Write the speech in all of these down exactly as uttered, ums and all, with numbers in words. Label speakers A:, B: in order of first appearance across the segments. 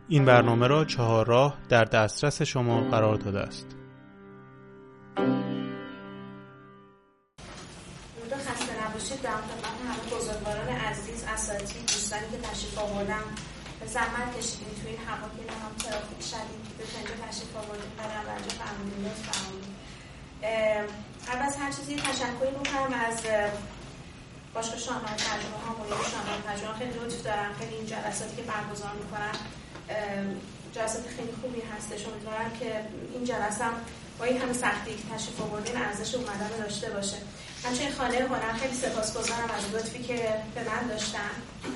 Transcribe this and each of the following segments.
A: این برنامه را چهار راه در دسترس شما قرار داده است.
B: خسته نباشید. در خدمت همه بزرگواران عزیز، اساتید، دوستانی که تشریف آوردن، به زحمت کشیدین توی این هواپیما هم ترافیک شدید به اینجا تشریف آوردین. قدم برنجا فرمودین، لطف فرمودین. قبل از هر چیزی تشکری می‌کنم از باشگاه شاهنامه ترجمه ها، مدیر شاهنامه ترجمه خیلی لطف دارن. خیلی این جلساتی که برگزار میکنن جلسات خیلی خوبی هستش. امیدوارم که این جلسه هم با این همه سختی که تشریف آوردین ارزش اومدن داشته باشه. همچنین خانه هنر خیلی سپاسگزارم از لطفی که به من داشتن.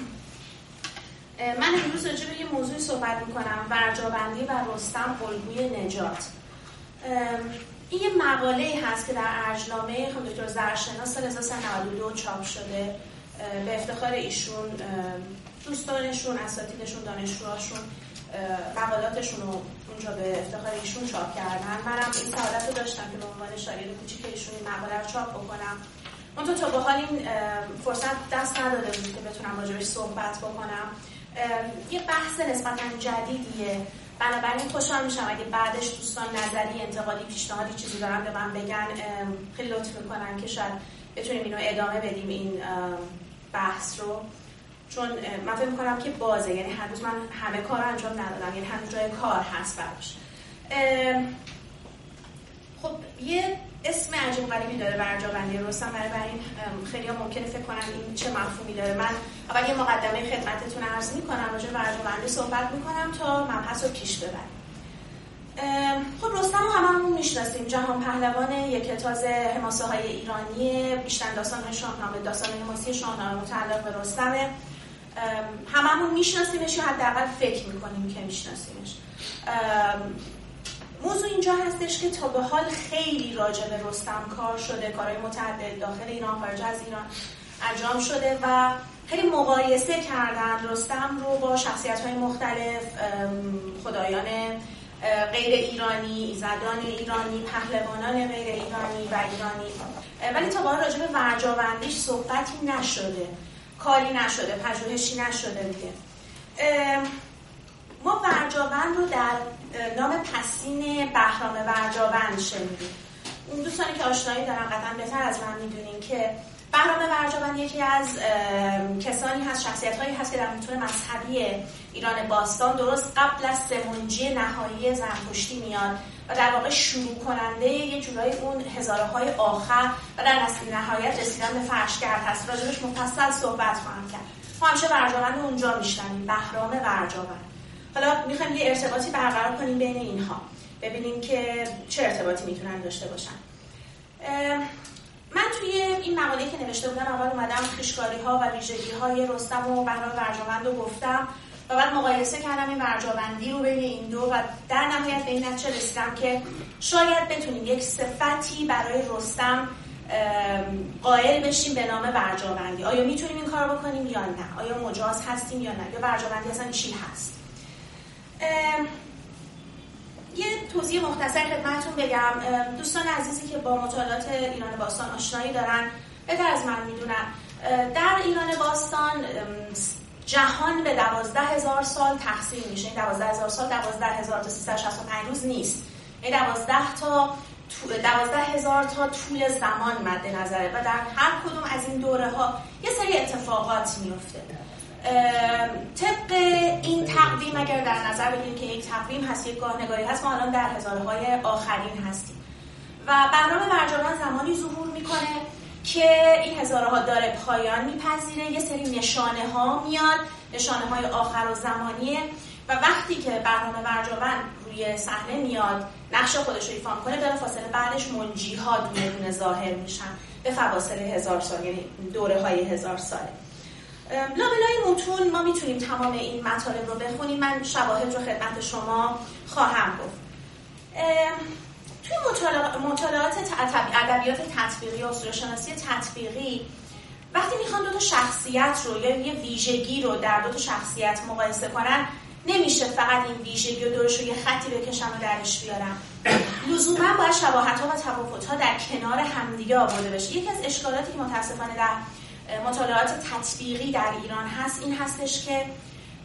B: من امروز راجع به یه موضوعی صحبت میکنم، ورجابندی و رستم الگوی نجات. این یه مقاله‌ای هست که در ارجنامه خانم دکتر زرشناس سال هزار و سیصد و نود و دو چاپ شده. به افتخار ایشون، دوستانشون، اساتیدشون، دانشجوهاشون مقالاتشون رو اونجا به افتخار ایشون چاپ کردن. منم این سعادت رو داشتم که به عنوان شاگرد کوچیک ایشون این مقاله رو چاپ بکنم. منتها تا به حال این فرصت دست نداده بود که بتونم راجبش صحبت بکنم. یه بحث نسبتاً جدیدیه، بنابراین خوشحال میشم اگه بعدش دوستان نظری، انتقادی، پیشنهادی چیزی دارن به من بگن. خیلی لطف میکنن که شاید بتونیم اینو ادامه بدیم این بحث رو، چون من فکر میکنم که بازه، یعنی هنوز من همه کار رو انجام ندادم، یعنی هنوز جای کار هست براش. خب یه اسم عجیب غریبی داره ورجابندی رستم، برای این خیلی ها ممکنه فکر کنن این چه مفهومی داره. من اول یه مقدمه خدمتتون عرض میکنم، راجع به ورجابندی صحبت میکنم تا مبحث رو پیش ببریم. خب رستم رو هممون میشناسیم، جهان پهلوان یکتاز حماسه های ایرانی، بیشتر داستان شاهنامه، داستان حماسی شاهنامه متعلق به رستمه. هممون میشناسیمش یا حداقل فکر میکنیم که میشناسیمش. موضوع اینجا هستش که تا به حال خیلی راجع به رستم کار شده، کارهای متعدد داخل ایران، خارج از ایران انجام شده و خیلی مقایسه کردن رستم رو با شخصیت‌های مختلف، خدایان غیر ایرانی، ایزدان ایرانی، پهلوانان غیر ایرانی و ایرانی، ولی تا به حال راجع به ورجابندیش صحبتی نشده، کاری نشده، پژوهشی نشده دیگه. ما ورجابند رو در نام پسین بهرام ورجابند شنیدیم. اون دوستانی که آشنایی دارن قطعا بهتر از من میدونین که بهرام ورجابند یکی از کسانی هست، شخصیت‌هایی هست که در متون مذهبی ایران باستان درست قبل از سمونجی نهایی زرتشتی میاد و در واقع شروع کننده یه جورایی اون هزاره‌های آخر و در نهایت رسیدن به فرشگرد هست. راجبش مفصل صحبت خواهم کرد. ما همیشه ورجابند رو اونجا میشنویم، بهرام ورجابند. حالا میخوایم یه ارتباطی برقرار کنیم بین اینها، ببینیم که چه ارتباطی میتونن داشته باشن. من توی این مقاله‌ای که نوشته بودم اول اومدم خویشکاری‌ها و ویژگی‌های رستم و بهرام ورجابند رو گفتم و بعد مقایسه کردم این ورجابندی رو بین این دو و در نهایت به این نتیجه رسیدم که شاید بتونیم یک صفتی برای رستم قائل بشیم به نام ورجابندی. آیا میتونیم این کار بکنیم یا نه؟ آیا مجاز هستیم یا نه؟ یا ورجابندی اصلا چی هست؟ یه توضیح مختصر خدمتتون بگم. دوستان عزیزی که با مطالعات ایران باستان آشنایی دارن بهتر از من میدونن در ایران باستان جهان به دوازده هزار سال تقسیم میشه. این دوازده هزار سال دوازده هزار تا سیصد و شصت و پنج روز نیست، این دوازده تا دوازده هزار تا طول زمان مد نظره و در هر کدوم از این دوره ها یه سری اتفاقات میفته. طبق این تقویم اگر در نظر بگیریم که یک تقویم هست، یک گاهنگاری هست، ما الان در هزارهای آخرین هستیم و بهرام ورجابند زمانی ظهور میکنه که این هزارها داره پایان میپذیره، یه سری نشانه ها میاد، نشانه های آخر و زمانیه و وقتی که بهرام ورجابند روی صحنه میاد نقش خودش رو ایفا میکنه، در فاصله بعدش منجی ها دونه دونه ظاهر میشن به فواصل هزار سال، یعنی دوره های هزار ساله. لابلای متون ما میتونیم تمام این مطالب رو بخونیم، من شواهد رو خدمت شما خواهم گفت. توی مطالعات ادبیات تطبیقی و اسطوره‌شناسی تطبیقی وقتی میخوان دو تا شخصیت رو یا یه ویژگی رو در دو تا شخصیت مقایسه کنن، نمیشه فقط این ویژگی رو دورش رو یه خطی بکشن و درش بیارن. لزوما باید شباهت‌ها و تفاوت‌ها در کنار همدیگه آورده بشه. یکی از اشکالاتی که متأسفانه در مطالعات تطبیقی در ایران هست این هستش که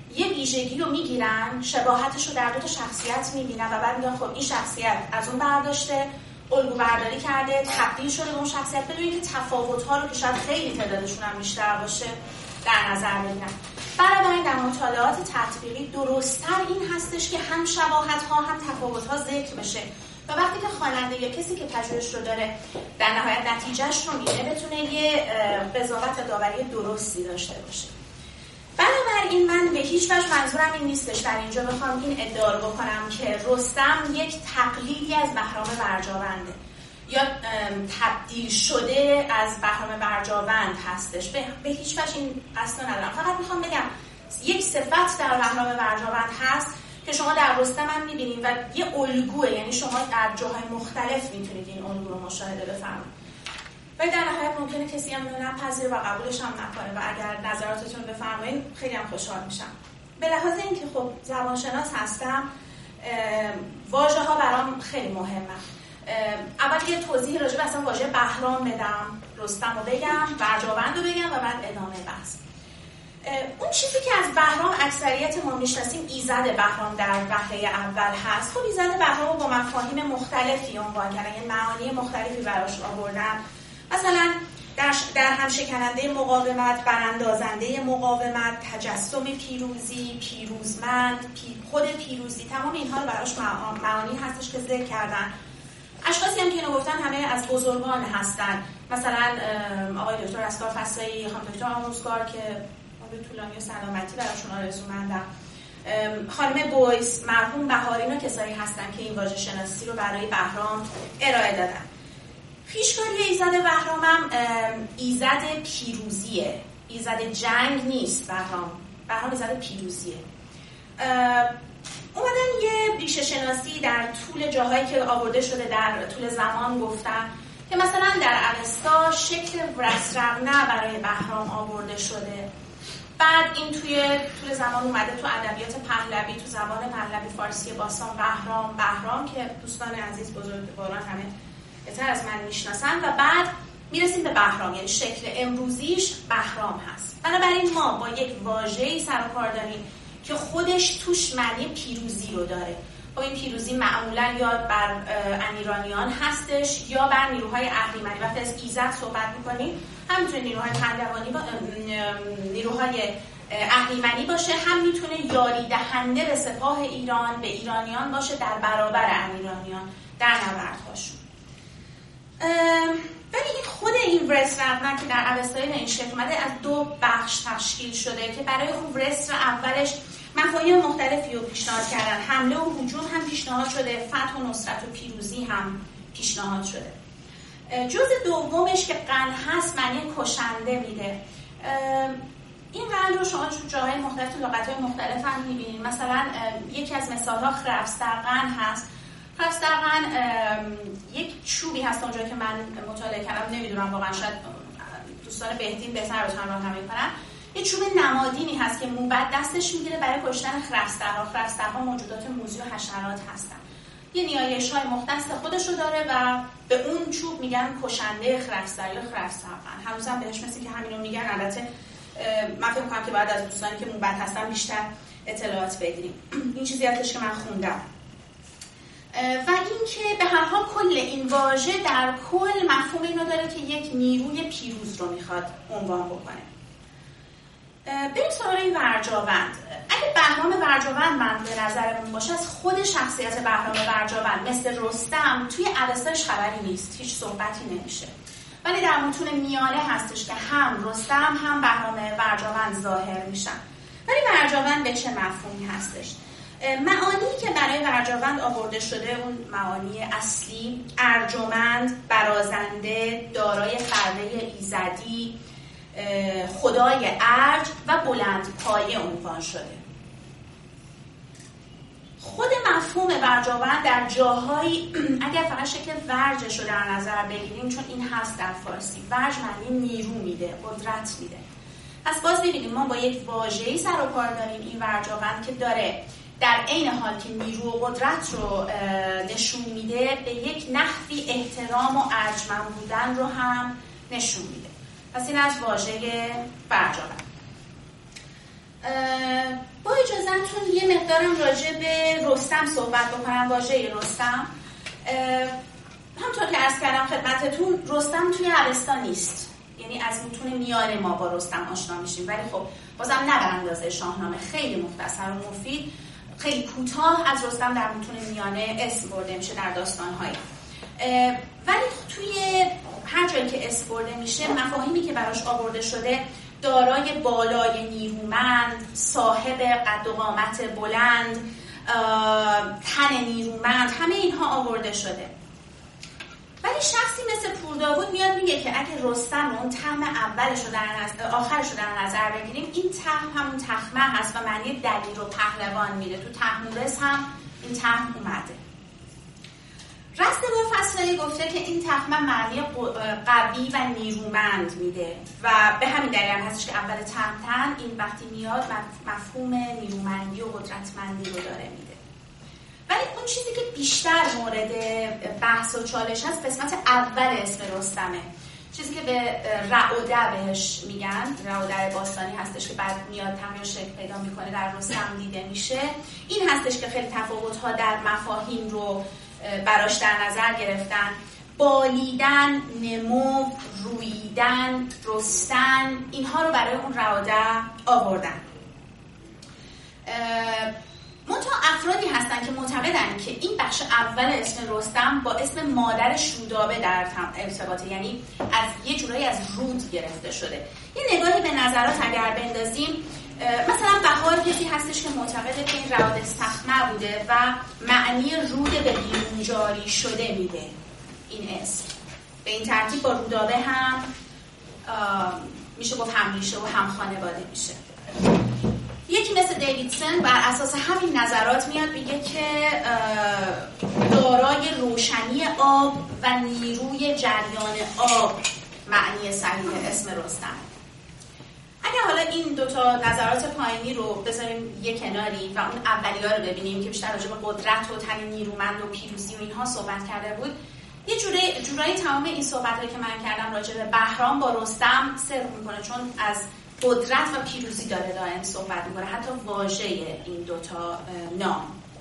B: یه ویژگی رو میگیرن، شباهتش رو در دو تا شخصیت میبینن و بعد میگن خب این شخصیت از اون برداشته، الگو برداری کرده، تبدیل شده به اون شخصیت، بدون اینکه تفاوت‌ها رو که شاید خیلی تعدادشون هم بیشتر باشه در نظر بگیرن. بنابراین در مطالعات تطبیقی درست‌تر این هستش که هم شباهت‌ها هم تفاوت‌ها ذکر بشه و وقتی که خواننده یا کسی که پژوهش رو داره در نهایت نتیجهش رو می‌بینه بتونه یه قضاوت و داوری درستی داشته باشه. بنابراین من به هیچ وجه منظورم این نیستش در اینجا بخوام این ادعا رو بکنم که رستم یک تقلیدی از بهرام برجاونده یا تبدیل شده از بهرام برجاوند هستش. به, به هیچ وجه این قصد ندارم. فقط میخوام بگم یک صفت در بهرام برجاوند هست که شما در رستم هم میبینید و یه الگوه، یعنی شما در جاهای مختلف میتونید این الگو رو مشاهده بفرمایید. ولی در نهایت ممکنه کسی هم نپذیره و قبولش هم نکنه و اگر نظراتتون رو بفرمایید خیلی هم خوشحال میشم. به لحاظ اینکه خب زبانشناس هستم، واژه ها برام خیلی مهمه. اول یه توضیح راجع به اصلا واژه بهرام بدم، رستم رو بگم، برجاوند رو بگم و بعد ادامه بحث. اون چیزی که از بهرام اکثریت ما میشناسیم ایزد بهرام در وهله اول هست. خب ایزد بهرام رو با مفاهیم مختلفی عنوان کردن، یعنی معانی مختلفی براش آوردن. مثلا در, در هم شکننده مقاومت، براندازنده مقاومت، تجسم پیروزی، پیروزمند، پی خود پیروزی، تمام اینها رو براش معانی هستش که ذکر کردن. اشخاصی هم که اینو گفتن همه از بزرگان هستن، مثلا آقای دکتر اسکار فسایی، خانم دکتر آموزگار که عمر طولانی و سلامتی براشون آرزومندم، خانم بویس، مرحوم بهاری، اینا کسایی هستن که این واژه شناسی رو برای بهرام ارائه دادن. پیشکاری ایزد بهرام هم ایزد پیروزیه، ایزد جنگ نیست. بهرام بهرام ایزد پیروزیه. اومدن یه ریشه شناسی در طول جاهایی که آورده شده در طول زمان گفتن که مثلا در اوستا شکل ورسرغنه برای بهرام آورده شده، بعد این توی طول زمان اومده تو ادبیات پهلوی، تو زبان پهلوی فارسی باستان بهرام بهرام که دوستان عزیز بزرگواران همه بهتر از من میشناسن، و بعد میرسیم به بهرام، یعنی شکل امروزیش بهرام هست. بنابراین ما با یک واژه‌ای سر و کار داریم که خودش توش معنی پیروزی رو داره. خب این پیروزی معمولا یا بر امیرانیان هستش یا بر نیروهای اهریمنی. وقتی از ایزد صحبت میکنیم هم میتونه نیروهای پهلوانی با نیروهای اهریمنی باشه، هم میتونه یاری دهنده به سپاه ایران، به ایرانیان باشه در برابر امیرانیان در نبردهاشون. ولی این خود این ورسرغنه که در اوستای این شکل اومده از دو بخش تشکیل شده که برای اون ورسر اولش مفاهیم مختلفی رو پیشنهاد کردن. حمله و هجوم هم پیشنهاد شده، فتح و نصرت و پیروزی هم پیشنهاد شده. جزء دومش که قن هست معنی کشنده میده. این قن رو شما تو جاهای مختلف تو لغت‌های مختلف هم می‌بینید. مثلا یکی از مثال‌ها خرفسترغن هست. خرفسترغن یک چوبی هست اونجا که من مطالعه کردم، نمیدونم واقعا، شاید دوستان بهتین بهتر بتونن راهنمایی کنن. یه چوب نمادینی هست که موبد دستش میگیره برای کشتن خرفسترها. خرفسترها موجودات موذی و حشرات هستن. یه نیایش‌های مختص خودش رو داره و به اون چوب میگن کشنده خرفستر یا خرفسترغن. هنوزم بهش مثل که همینو میگن. البته من فکر می‌کنم که بعد از دوستانی که موبد هستن بیشتر اطلاعات بگیریم. این چیزی هستش که من خوندم. و اینکه به هر حال کل این واژه در کل مفهوم اینو داره که یک نیروی پیروز رو میخواد عنوان بکنه. بریم سراغ این برجاوند. اگه بهرام برجاوند من به نظرمون باشه، از خود شخصیت بهرام برجاوند مثل رستم توی اوستاش خبری نیست، هیچ صحبتی نمیشه. ولی در متون میانه هستش که هم رستم هم بهرام برجاوند ظاهر میشن. ولی برجاوند به چه مفهومی هستش؟ معانی که برای برجاوند آورده شده، اون معانی اصلی ارجمند، برازنده، دارای فره ایزدی، خدای ارج و بلند پایه عنوان شده. خود مفهوم برجاوند در جاهایی اگر فقط شکل ورجش رو در نظر بگیریم، چون این هست در فارسی، ورج معنی نیرو میده، قدرت میده. پس باز ببینیم ما با یک واژه‌ای سر و کار داریم، این برجاوند که داره در عین حال که نیرو و قدرت رو نشون میده، به یک نحوی احترام و ارجمند بودن رو هم نشون میده. پس این از واژه برجاوند. با خدمتتون یه مقدارم راجع به رستم صحبت بکنم. واژه رستم همونطور که عرض کردم خدمتتون، رستم توی اوستا نیست، یعنی از متون میانه ما با رستم آشنا میشیم، ولی خب بازم نه به اندازه شاهنامه، خیلی مختصر و مفید، خیلی کوتاه از رستم در متون میانه اسم برده میشه در داستان‌های. ولی توی هر جایی که اسم برده میشه، مفاهیمی که براش آورده شده دارای بالای نیرومند، صاحب قد و قامت بلند، تن نیرومند، همه اینها آورده شده. ولی شخصی مثل پورداوود میاد میگه که اگه رستم اون طعم اولش رو در نظر آخرش رو در نظر بگیریم، این طعم همون تخمه هست و معنی دلیر و پهلوان میده. تو تحمورس هم این طعم اومده. رستگار فصلی گفته که این تخمه معنی قوی و نیرومند میده و به همین دلیل هم هستش که اول تهمتن این وقتی میاد مفهوم نیرومندی و قدرتمندی رو داره میده. ولی اون چیزی که بیشتر مورد بحث و چالش هست قسمت اول اسم رستمه، چیزی که به رعوده بهش میگن، رعوده باستانی هستش که بعد میاد تغییر شکل پیدا میکنه در رستم دیده میشه. این هستش که خیلی تفاوت‌ها در مفاهیم رو براش در نظر گرفتن. بالیدن، نمو، رویدن، رستن، اینها رو برای اون رعوده آوردن. منتها افرادی هستن که معتقدن که این بخش اول اسم رستم با اسم مادر شودابه در ارتباطه، یعنی از یه جورایی از رود گرفته شده. یه نگاهی به نظرات اگر بندازیم، مثلا بهار کسی هستش که معتقده که این رعوده سخمه بوده و معنی رود به بیرون جاری شده میده این اسم. به این ترتیب با رودابه هم میشه گفت هم ریشه و هم خانواده میشه. یکی مثل دیویدسون بر اساس همین نظرات میاد میگه که دارای روشنی آب و نیروی جریان آب معنی صحیح اسم رستم. اگر حالا این دوتا نظرات پایینی رو بذاریم یک کناری و اون اولی‌ها رو ببینیم که بیشتر راجع به قدرت و تن نیرومند و پیروزی و اینها صحبت کرده بود، یه جوری جورایی تمام این صحبت‌هایی که من کردم راجع به بهرام با رستم سر می‌کنه، چون از قدرت و پیروزی داره دائم صحبت می‌کنه، حتی واژه این دوتا نام.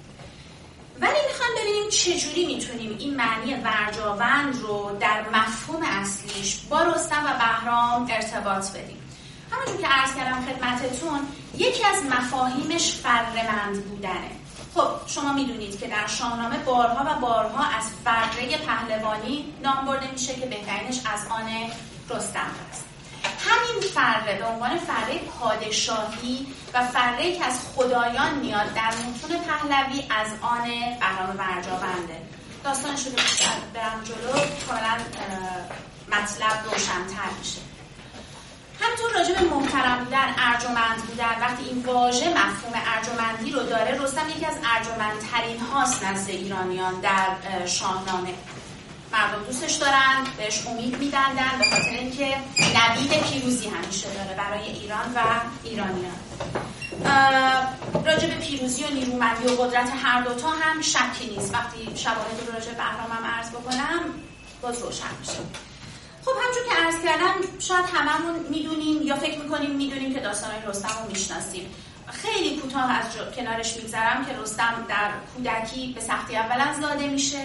B: ولی میخوام ببینیم چجوری میتونیم این معنی ورجاوند رو در مفهوم اصلیش با رستم و بهرام ارتباط بدیم. همونجور که عرض کردم خدمتتون، یکی از مفاهیمش فره‌مند بودنه. خب شما میدونید که در شاهنامه بارها و بارها از فره پهلوانی نام برده میشه که بهترینش از آن رستم است. همین فره به عنوان فره پادشاهی و فره که از خدایان میاد در متون پهلوی از آن بهرام ورجاونده. داستانش رو که برم جلو کاملا مطلب روشن‌تر میشه. همینطور راجع به محترم بودن، ارجمند بودن، وقتی این واژه مفهوم ارجمندی رو داره، رستم یکی از ارجمندترین هاست نزد ایرانیان در شاهنامه. مردم دوستش دارن، بهش امید می‌بندن به خاطر اینکه نوید پیروزی همیشه داره برای ایران و ایرانیان. راجع به پیروزی و نیرومندی و قدرت هر دوتا هم شکی نیست. وقتی شواهد رو راجع به بهرام هم عرض بکنم باز روشن میشه. خب همونجور که عرض کردم شاید هممون میدونیم یا فکر میکنیم میدونیم که داستانای رستم رو میشناسیم. خیلی کوتاه از کنارش میگذرم که رستم در کودکی به سختی اولا زاده میشه.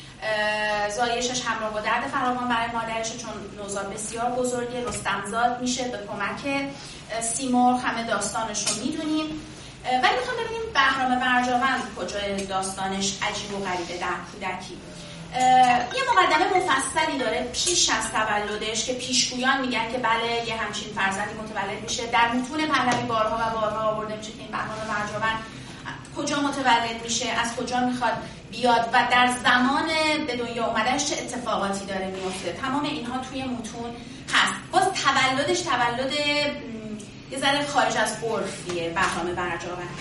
B: زایشش همراه با درد فراوان برای مادرشه، چون نوزاد بسیار بزرگه. رستم زاد میشه به کمک سیمرغ، همه داستانش رو میدونیم. ولی میخوام ببینیم بهرام ورجاوند کجای داستانش عجیب و غریبه در کودکی. یه مقدمه مفصلی داره پیش از تولدش که پیشگویان میگن که بله یه همچین فرزندی متولد میشه. در متون پهلوی بارها و بارها آورده میشه که این بهرام ورجاوند کجا متولد میشه، از کجا میخواد بیاد و در زمان به دنیا اومدنش چه اتفاقاتی داره میفته. تمام اینها توی متون هست. باز تولدش تولد یه ذره خارج از عرفیه بهرام ورجاوند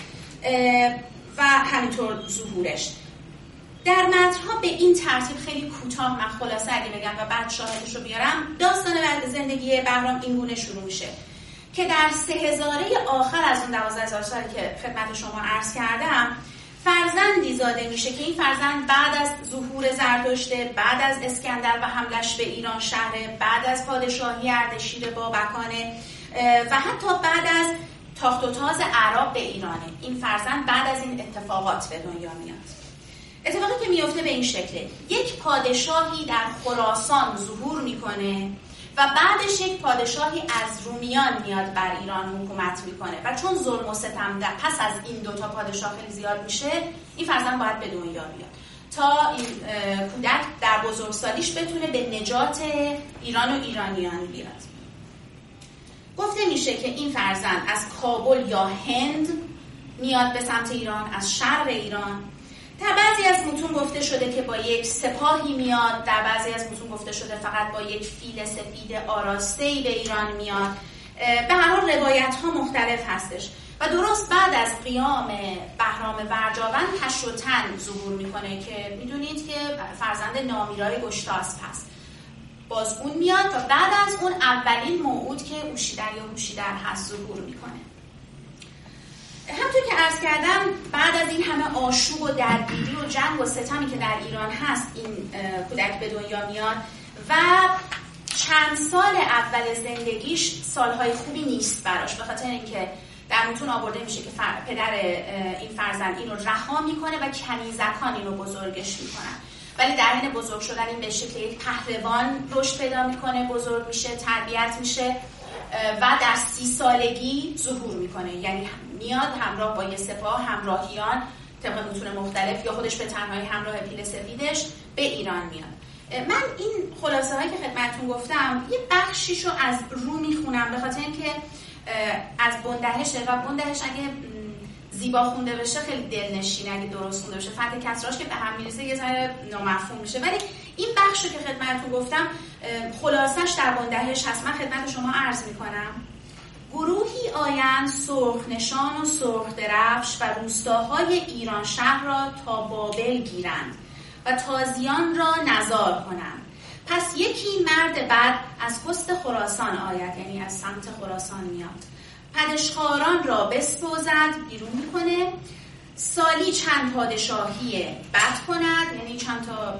B: و همینطور ظهورش. در متن‌ها به این ترتیب خیلی کوتاه من خلاصه اگه بگم و بعد شاهدش رو بیارم، داستان زندگی بهرام این گونه شروع میشه که در سه هزاره آخر از اون دوازده هزار سالی که خدمت شما عرض کردم فرزندی زاده میشه که این فرزند بعد از ظهور زرتشت، بعد از اسکندر و حملش به ایران شهر، بعد از پادشاهی اردشیر بابکان و حتی بعد از تاخت و تاز اعراب به ایرانه. این فرزند بعد از این اتفاقات به دنیا میاد. اتفاقی که میفته به این شکله: یک پادشاهی در خراسان ظهور میکنه و بعدش یک پادشاهی از رومیان میاد بر ایران حکومت میکنه و چون ظلم و ستم در پس از این دوتا پادشاه خیلی زیاد میشه، این فرزند باید به دنیا بیاد تا این کودک در بزرگسالیش بتونه به نجات ایران و ایرانیان بیاد. گفته میشه که این فرزند از کابل یا هند میاد به سمت ایران، از شرق ایران. در بعضی از متون گفته شده که با یک سپاهی میاد، در بعضی از متون گفته شده فقط با یک فیل سفید آراسته‌ای به ایران میاد. به هر حال روایت ها مختلف هستش و درست بعد از قیام بهرام ورجاون پشوتن ظهور میکنه که میدونید که فرزند نامیرای گشتاسپ هست. باز اون میاد و بعد از اون اولین موعود که اوشیدر یا هوشیدر هست ظهور میکنه. همونطور که عرض کردم بعد از این همه آشوب و درگیری و جنگ و ستمی که در ایران هست این کودک به دنیا میاد و چند سال اول زندگیش سالهای خوبی نیست براش، به خاطر اینکه در متون آورده میشه که پدر این فرزند اینو رها میکنه و کنیزکان اینو بزرگش میکنن، ولی در حین بزرگ شدن این به شکل یک پهلوان رشد پیدا میکنه، بزرگ میشه، تربیت میشه و در سی سالگی ظهور میکنه. یعنی میاد همراه با یه سپاه همراهیان طبق متون مختلف یا خودش به تنهایی همراه پیل سفیدش به ایران میاد. من این خلاصه هایی که خدمتتون گفتم یه بخشیشو از رو میخونم به خاطر اینکه از بندهشه و بندهش اگه زیبا خونده بشه خیلی دلنشینه، اگه درست خونده بشه فتح کسراش که به هم میرسه یه ذره نامفهوم میشه. ولی این بخشو که خدمتتون گفتم خلاصش در بندهش هست. من خدمت شما عرض میکنم: گروهی آیند سرخ نشان و سرخ درفش و روستاهای ایران شهر را تا بابل گیرند و تازیان را نزار کنند. پس یکی مرد بعد از پست خراسان آید، یعنی از سمت خراسان میاد، پدشخواران را بسپوزد، بیرون میکنه، سالی چند پادشاهی بد کند، یعنی چند تا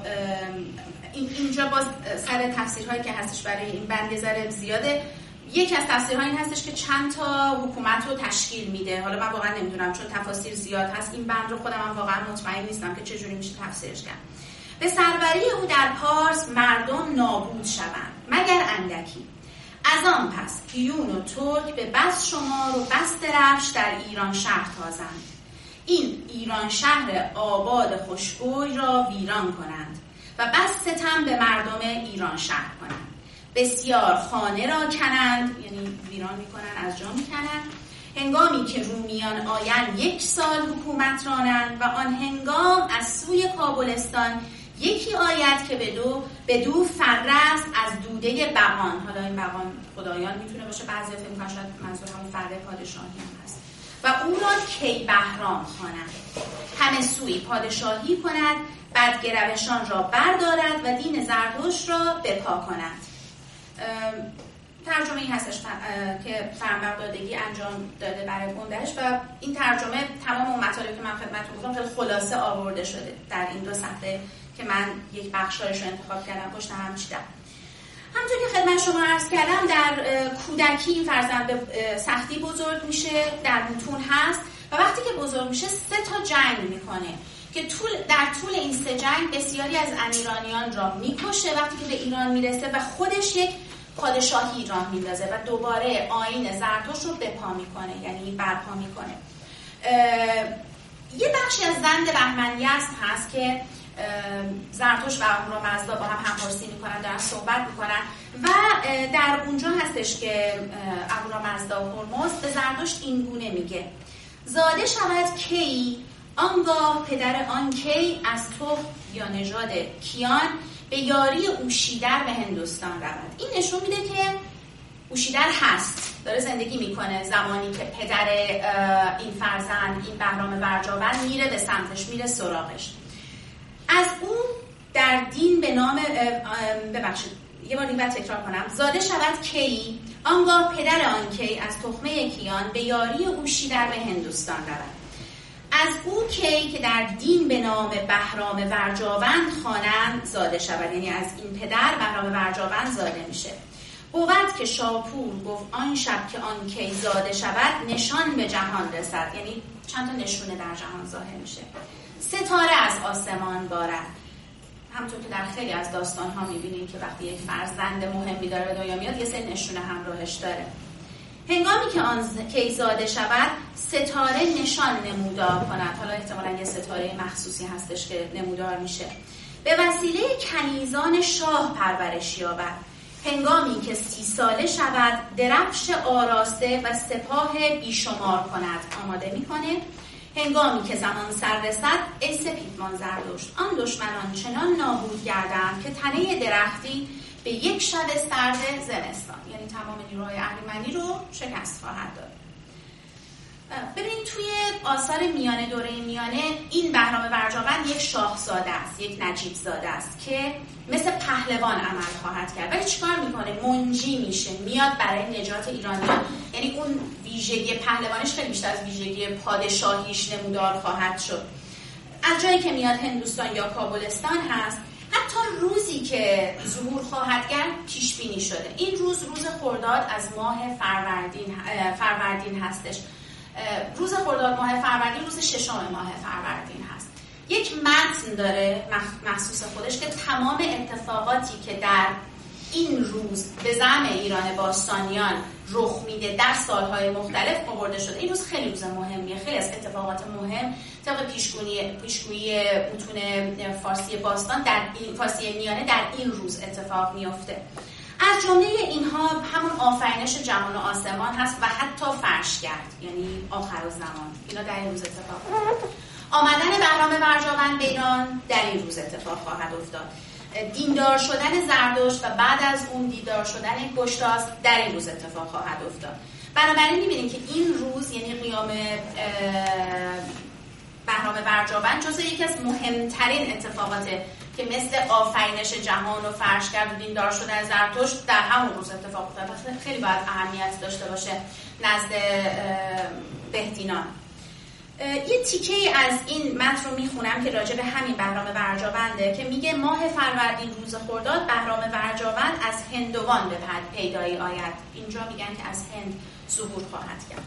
B: این اینجا باز سر تفسیرهایی که هستش برای این بند ذره زیاده. یک از تفسیرها این هستش که چند تا حکومت رو تشکیل میده. حالا من واقعا نمیدونم چون تفاسیر زیاد هست این بند رو خودم هم واقعا مطمئن نیستم که چجوری میشه تفسیرش کرد. به سروری او در پارس مردم نابود شوند مگر اندکی. از آن پس کیون و ترک به بس شمار و بس درفش در ایران شهر تازند. این ایران شهر آباد خوشگوی را ویران کنند و بس ستم به مردم ایران شهر کنند. بسیار خانه را کنند، یعنی ویران میکنن، از جا میکنند. هنگامی که رومیان آیند یک سال حکومت رانند و آن هنگام از سوی کابلستان یکی آید که به دو به دو فرست از دوده بقان. حالا این بقان خدایان میتونه باشه، بعضی فکر میکنن شاید منظور همون فرد پادشاهی هم هست. و او را کی بهرام خوانند، همه سوی پادشاهی کند، بعد گروشان را بردارد و دین زرتشت را بپا کند. ترجمه این هستش که فرمانبرداری انجام داده برای بندهش و این ترجمه تمام اون مطالبی که من خدمتتون گفتم خیلی خلاصه آورده شده در این دو صفحه که من یک بخشایش رو انتخاب کردم پشت هم چیدم. همونطور که خدمت شما عرض کردم در کودکی این فرزند به سختی بزرگ میشه، در متون هست و وقتی که بزرگ میشه سه تا جنگ میکنه که طول در طول این سه جنگ بسیاری از امیرانیان را میکشه. وقتی که به ایران میرسه و خودش یک پادشاهی راه میندازه و دوباره آیین زرتشت رو بپا میکنه، یعنی برپا میکنه. یه بخشی از زند بهمنیست هست که زرتشت و اهورامزدا با هم همپرسی میکنن، دارن صحبت میکنن و در اونجا هستش که اهورامزدا و هرمزد به زرتشت این گونه میگه: زاده شود کی آنگاه پدر آن کی از تو یا نژاد کیان به یاری اوشیدر به هندوستان رود. این نشون میده که اوشیدر هست، داره زندگی میکنه زمانی که پدر این فرزند این بهرام ورجاون میره به سمتش، میره سراغش. از اون در دین به نام ببخشید یه بار دیگه تکرار کنم: زاده شود کی آنگاه پدر آن کی از تخمه کیان به یاری اوشیدر به هندوستان رود. از او کی که در دین به نام بهرام ورجاون خوانند زاده شود، یعنی از این پدر بهرام ورجاون زاده میشه. بود که شاپور گفت آن شب که آن کی زاده شود نشان به جهان رسد. یعنی چند تا نشونه در جهان ظاهر میشه. ستاره از آسمان بارد. همونطور که در خیلی از داستان ها میبینیم که وقتی یک فرزند مهمی داره به دنیا میاد یه سری نشونه همراهش داره. هنگامی که آن کی زاده شود ستاره نشان نمودار کند. حالا احتمالاً یه ستاره مخصوصی هستش که نمودار میشه. به وسیله کنیزان شاه پرورش یابد. هنگامی که سی ساله شود درفش آراسته و سپاه بیشمار کند. آماده میکنه. هنگامی که زمان سر رسد ای سپیدمان زردشت آن دشمنان چنان نابود گردند که تنه درختی به یک شب سرد زمستان، یعنی تمام نیروهای اهریمنی رو شکست خواهد داد. ببینید توی آثار میانه دوره میانه این بهرام برجاوند یک شاهزاده است، یک نجیب زاده است که مثل پهلوان عمل خواهد کرد. ولی چیکار میکنه؟ منجی میشه، میاد برای نجات ایرانیان. یعنی اون ویژگی پهلوانش خیلی بیشتر از ویژگی پادشاهیش نمودار خواهد شد. از جایی که میاد هندوستان یا کابلستان هست، حتی روزی که ظهور خواهد کرد پیش بینی شده. این روز روز خرداد از ماه فروردین فروردین هستش. روز خرداد ماه فروردین روز ششم ماه فروردین هست. یک متن داره مخصوص خودش که تمام اتفاقاتی که در این روز به زعم ایران باستانیان رخ میده در سالهای مختلف آورده شده. این روز خیلی روز مهمیه. خیلی از اتفاقات مهم طبق پیشگویی پیشگویی متون فارسی باستان در این فارسی میانه در این روز اتفاق میفته. از جمله اینها همون آفرینش جهان و آسمان هست و حتی فرشگرد، یعنی آخرالزمان. اینا در این روز اتفاق میفته. آمدن بهرام برجاوند به ایران در این روز اتفاق خواهد افتاد. دیندار شدن زردشت و بعد از اون دیدار شدن گشتاس در این روز اتفاق خواهد افتاد. بنابراین می‌بینید که این روز یعنی قیام بهرام برجاوند جزو یکی از مهمترین اتفاقاته که مثل آفرینش جهان و فرشگرد و دیندار شدن زرتشت در همون روز اتفاق افتاد. خیلی باید اهمیت داشته باشه نزد بهدینان. یه تیکه از این متن رو میخونم که راجع به همین بهرام برجاونده که میگه ماه فروردین روز خرداد بهرام برجاوند از هندوان به پیدایی آید. اینجا میگن که از هند ظهور خواهد کرد.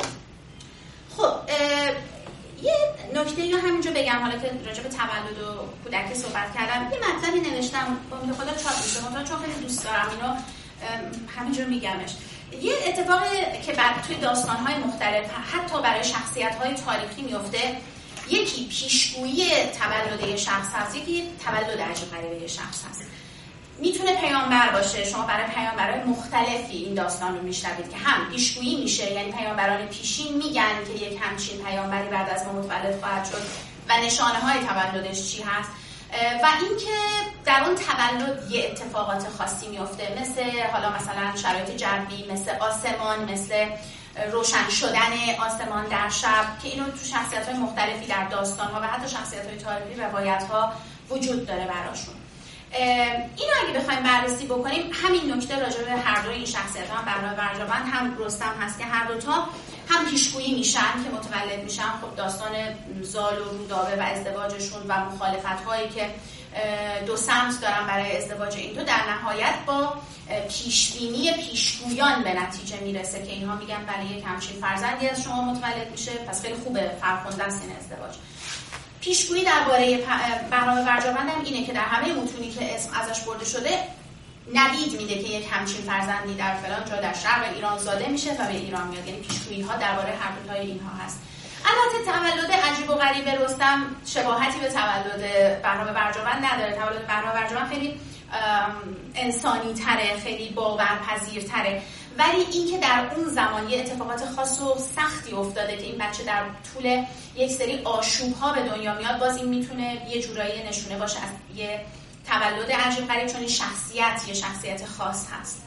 B: خب یه نکته رو همینجا بگم، حالا که راجع به تولد و کودکی صحبت کردم. یه مطلبی نوشتم با امید خدا چاپ میشه، مثلا چون خیلی دوست دارم اینو همینجا میگمش. یه اتفاقی که بعد توی داستان‌های مختلف حتی برای شخصیت‌های تاریخی میفته، یکی پیشگویی تولد شخص هست، یکی تولد عجیب غریبه شخص هست. میتونه پیامبر باشه. شما برای پیامبرای مختلفی این داستان رو میشنوید که هم پیشگویی میشه، یعنی پیامبران پیشین میگن که یک همچین پیامبری بعد از ما متولد خواهد شد و نشانه‌های تولدش چی هست، و اینکه در اون تولد یه اتفاقات خاصی میفته، مثل حالا مثلا شرایط جوی، مثل آسمان، مثل روشن شدن آسمان در شب، که اینو تو شخصیت‌های مختلفی در داستان‌ها و حتی شخصیت‌های تاریخی روایت‌ها وجود داره براشون. اینو اگه بخوایم بررسی بکنیم، همین نکته راجع به هر دوی این شخصیت‌ها، هم بهرام برجاوند هم رستم هست که هر دوتا هم پیشگویی میشن که متولد میشن. خب داستان زال و رودابه و ازدواجشون و مخالفت‌هایی که دو سمت دارن برای ازدواج این دو، در نهایت با پیشبینی پیشگویان به نتیجه میرسه که اینها میگن بله یک همچین فرزندی از شما متولد میشه، پس خیلی خوبه، فرخنده است این ازدواج. پیشگویی درباره بهرام برجاوند هم اینه که در همه متونی که اسم ازش برده شده نوید میده که یک همچین فرزندی در فلان جا در شرق ایران زاده میشه و به ایران میاد. یعنی پیشگویی ها درباره هر دو تای اینها هست. البته تولد عجیب و غریب رستم شباهتی به تولد بهرام برجاوند نداره. تولد بهرام برجاوند خیلی انسانی تره، خیلی باورپذیر تره، ولی این که در اون زمان یه اتفاقات خاص و سختی افتاده که این بچه در طول یک سری آشوب‌ها به دنیا میاد، باز این میتونه یه جورایی نشونه باشه از یه تولد عجیب غریب، چون این شخصیت یه شخصیت خاص هست.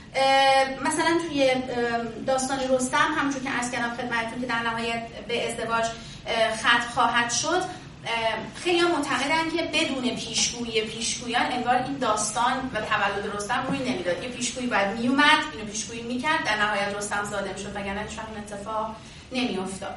B: مثلا توی داستان رستم همونجور که عرض کردم خدمتتون که در نهایت به ازدواج ختم خواهد شد، خیلی ها معتقدن که بدون پیشگویی پیشگویان انگار این داستان و تولد رستم روی نمیداد. یه پیشگویی باید میومد، اینو پیشگویی میکرد، در نهایت رستم زاده میشد، وگرنه هیچ وقت این اتفاق نمیافتاد.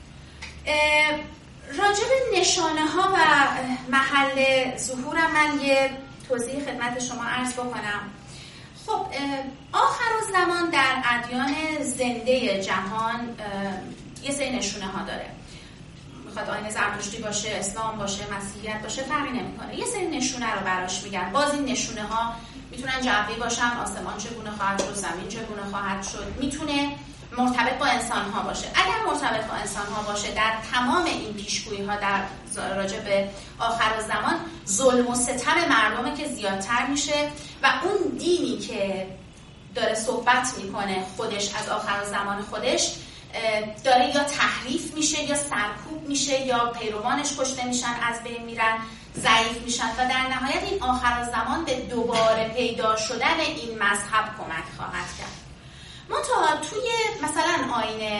B: راجع به نشانه ها و محل ظهورم من یه توضیح خدمت شما عرض بکنم. خب آخرالزمان در ادیان زنده جهان یه سری نشونه ها داره. میخواد آیین زرتشتی باشه، اسلام باشه، مسیحیت باشه، فرقی نمیکنه. یه سری نشونه رو براش میگن. باز این نشونه ها میتونن جبری باشن، آسمان چگونه خواهد شد، زمین چگونه خواهد شد، میتونه مرتبط با انسان ها باشه. اگر مرتبط با انسان ها باشه، در تمام این پیشگویی ها در راجع به آخرالزمان ظلم و ستم مردمه که زیادتر میشه و اون دینی که داره صحبت میکنه خودش از آخرالزمان خودش داره یا تحریف میشه یا سرکوب میشه یا پیروانش کشته میشن، از بین میرن، ضعیف میشن و در نهایت این آخرالزمان به دوباره پیدا شدن این مذهب کمک خواهد کرد. منتها توی مثلا آیین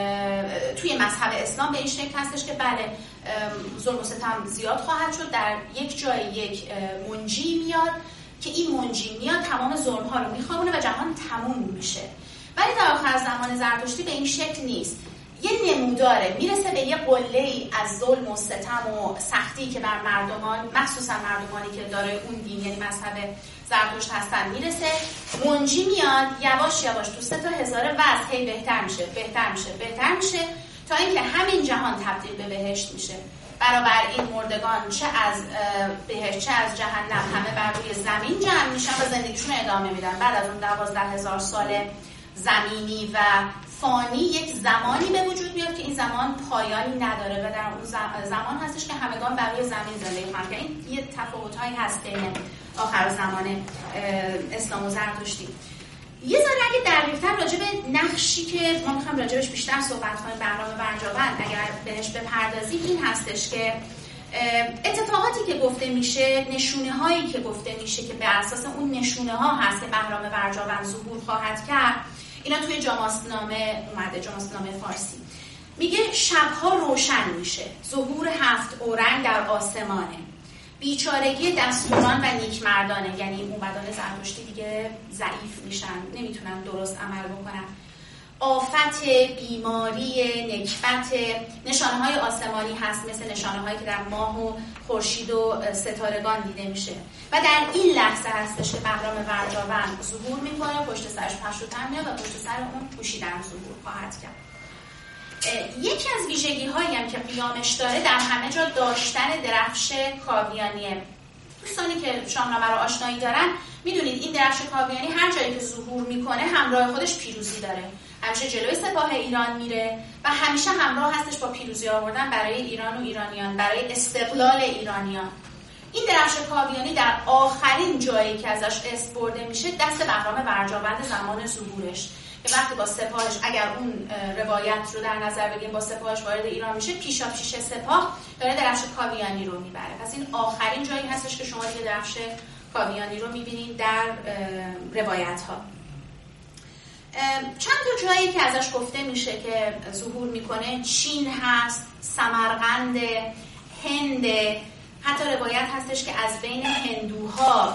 B: توی مذهب اسلام به این شکل هستش که بله ظلم و ستم زیاد خواهد شد، در یک جای یک منجی میاد که این منجی میاد تمام ظلم ها رو میخوابونه و جهان تموم میشه. ولی در آخر زمان زرتشتی به این شکل نیست. یه نموداره، میرسه به یه قله‌ای از ظلم و ستم و سختی که بر مردمان، مخصوصا مردمانی که داره اون دین یعنی مذهب زرتشت هستن میرسه، منجی میاد یواش یواش تو سه تا هزار وضع هی بهتر میشه بهتر میشه بهتر میشه تا اینکه همین جهان تبدیل به بهشت میشه. برابر این مردگان چه از بهشت چه از جهنم همه بر روی زمین جمع میشن و زندگیشون ادامه میدن. بعد از اون دوازده هزار سال زمینی و فانی یک زمانی به وجود میاد که این زمان پایانی نداره و در اون زمان هستش که همگان بر روی زمین زندگی کنند. این یه تفاوت‌هایی هست بین آخرالزمان اسلام و زرتشتی. یه ذره اگه دقیق‌تر راجع به نقشی که ما می‌خوایم راجعش بیشتر صحبت کنیم برنامه برجاوند اگر بهش بپردازیم این هستش که اتفاقاتی که گفته میشه، نشونه هایی که گفته میشه که بر اساس اون نشونه ها هست که بهرام برجاوند ظهور خواهد کرد، اینا توی جاماسنامه اومده، جاماسنامه فارسی. میگه شبها روشن میشه، ظهور هفت اورنگ در آسمانه، بیچارگی دستوران و نیکمردانه، یعنی موبدان زرتشتی دیگه ضعیف میشن، نمیتونن درست عمل بکنن، آفت، بیماری، نکبت، نشانه های آسمانی هست مثل نشانه هایی که در ماه و خورشید و ستارگان دیده میشه و در این لحظه هستش که بهرام برجاوند ظهور میکنه، پشت سرش پشوتن میاد و پشت سر اون پوشیدن ظهور خواهد کرد. یکی از ویژگی هایی هم که قیامش داره در همه جا داشتن درفش کاویانیه. دوستانی که شاهنامه رو آشنایی دارن میدونید این درفش کاویانی هر جایی که ظهور میکنه همراه خودش پیروزی داره، همیشه جلوی سپاه ایران میره و همیشه همراه هستش با پیروزی آوردن برای ایران و ایرانیان، برای استقلال ایرانیان. این درفش کاویانی در آخرین جایی که ازش اسم برده میشه دست بهرام برجاوند زمان ظهورش که وقتی با سپاهش، اگر اون روایت رو در نظر بگیریم، با سپاهش وارد ایران میشه، پیشا پیش سپاه داره درفش کاویانی رو میبره. پس این آخرین جایی هستش که شما دیگه درفش کاویانی رو میبینید در روایت ها. چند تا جایی که ازش گفته میشه که ظهور میکنه، چین هست، سمرقند، هند، حتی روایت هستش که از بین هندوها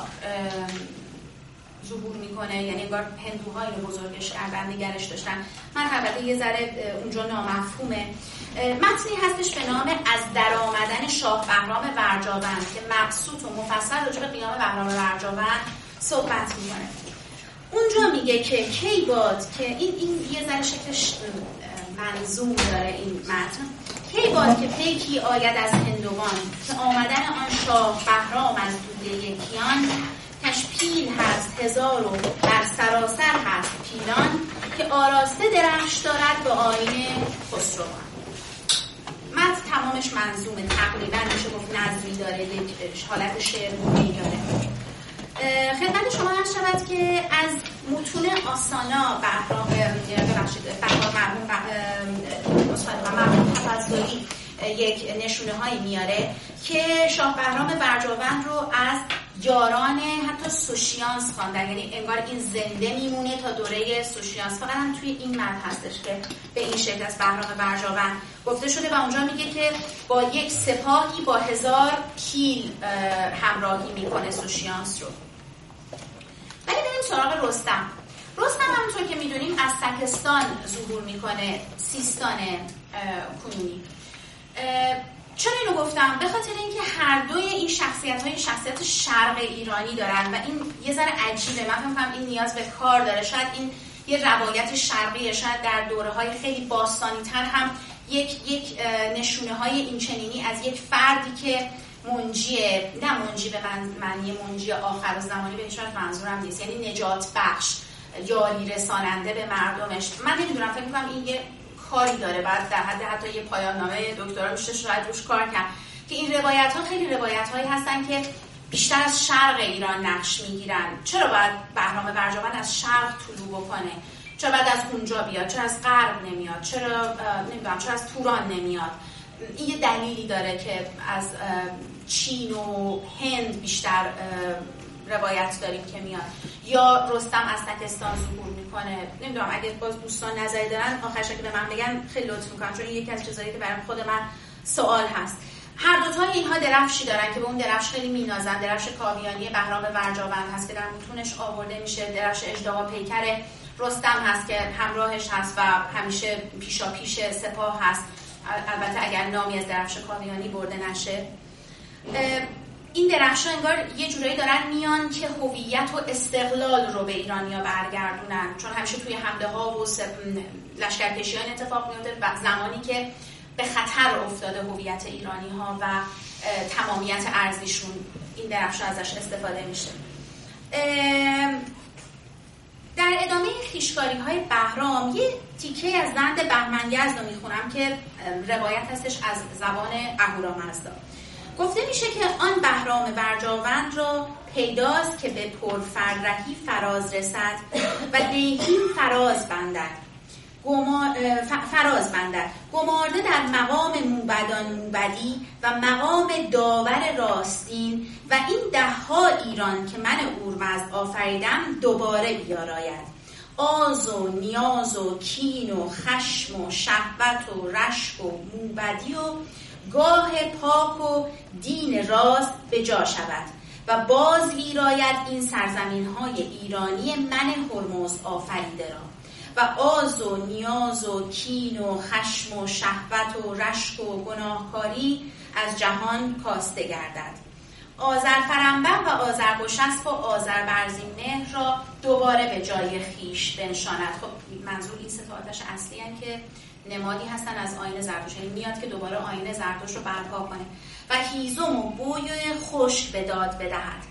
B: ظهور میکنه، یعنی انگار هندوها اینو بزرگش کردن، نگرش داشتن. من البته یه ذره اونجا نامفهومه. متنی هستش به نام از در آمدن شاه بهرام برجاوند که مبسوط و مفصل راجع به قیام بهرام برجاوند صحبت میکنه. اونجا میگه که کی باد که این این یه ذره شکلش منظوم داره این متن، کی باد که پیکی آید از هندوان که آمدن آن شاه بهرام از دوده یکیان، کش پیل هست هزار و در سراسر هست پیلان، که آراسته درفش دارد به آیین خسروان. متن تمامش منظومه، تقریبا میشه گفت نظمی داره، یک حالت شعرگونه‌ای داره. خدمت شما عرض شود که از متون آسانا بهرام ببخشید بهرام مرحوم و مرحوم تفضلی یک نشونه هایی میاره که شاه بهرام برجاوند رو از یاران حتی سوشیانس خواندن، یعنی انگار این زنده میمونه تا دوره سوشیانس. فقط هم توی این متن هستش که به این شکل از بهرام برجاوند گفته شده و اونجا میگه که با یک سپاهی با هزار پیل همراهی میکنه سوشیانس رو. ولی بریم سراغ رستم. رستم همونطور که میدونیم از تکستان ظهور میکنه، سیستان کنونی. چرا اینو گفتم؟ به خاطر اینکه هر دوی این شخصیت‌های شخصیت شرق ایرانی دارن و این یه ذره عجیبه. من فکر می‌کنم این نیاز به کار داره. شاید این یه روایت شرقیه، شاید در دوره‌های خیلی باستانی‌تر هم یک یک نشونه‌های این چنینی از یک فردی که منجیه، نه منجی به معنی منجی آخر زمانی به هیچ وجه منظورم نیست، یعنی نجات بخش، یاری رساننده به مردمش. من نمیدونم، فکر می‌کنم این یه کاری داره، بعد در حد حتی یه پایان نامه دکترا میشه شاید روش کار کرد که این روایت‌ها خیلی روایت‌هایی هستن که بیشتر از شرق ایران نقش میگیرن. چرا باید بهرام برجاوند از شرق طلوع بکنه؟ چرا باید از اونجا بیاد؟ چرا از غرب نمیاد؟ چرا نمیدونم چرا از توران نمیاد؟ این یه دلیلی داره که از چین و هند بیشتر روایت داریم که میاد، یا رستم از تکستان ظهور میکنه. نمیدونم، اگه باز دوستان نظری دارن آخرش که به من بگن خیلی لطف میکنم، چون این یکی از چیزایی که برای خود من سوال هست. هر دوتای اینها درفشی دارن که به اون درفش خیلی مینازن. درفش کاویانی بهرام برجاوند هست که در متونش آورده میشه، درفش اژدها پیکر رستم هست که همراهش هست و همیشه پیشا پیش سپاه هست، البته اگر نامی از درفش کاویانی برده نشه. این درفش‌ها انگار یه جورایی دارن میان که هویت و استقلال رو به ایرانی‌ها برگردونن، چون همیشه توی حمله ها و لشکرکشی‌ها اتفاق میفته زمانی که به خطر افتاده هویت ایرانی‌ها و تمامیت ارضیشون. این درفش‌ها ازش استفاده میشه. در ادامه خویشکاری‌های بهرام یه تیکه از زند بهمن‌یزد رو میخونم که روایت هستش از زبان اهورامزدا. گفته میشه که آن بهرام برجاوند را پیداست که به پرفرهی فراز رسد و دیهیم فراز بندد گما... فراز بندد گمارده در مقام موبدان موبدی و مقام داور راستین و این ده ها ایران که من اورمزد آفریدم دوباره بیاراید. آز و نیاز و کین و خشم و شهوت و رشک و موبدی و گاه پاک و دین راست به جا شود و باز ویراید این سرزمین های ایرانی من هرمز آفریده را و آز و نیاز و کین و خشم و شهوت و رشک و گناهکاری از جهان کاسته گردد. آذرفرنبر و آذرگشسپ و آذربرزینمهر را دوباره به جای خیش بنشاند. خب منظور این سه تا آتش اصلی هستند که نمادی هستن از آیین زرتشت، یعنی میاد که دوباره آیین زرتشت رو برپا کنه و هیزم و بوی خشک به داد بدهد.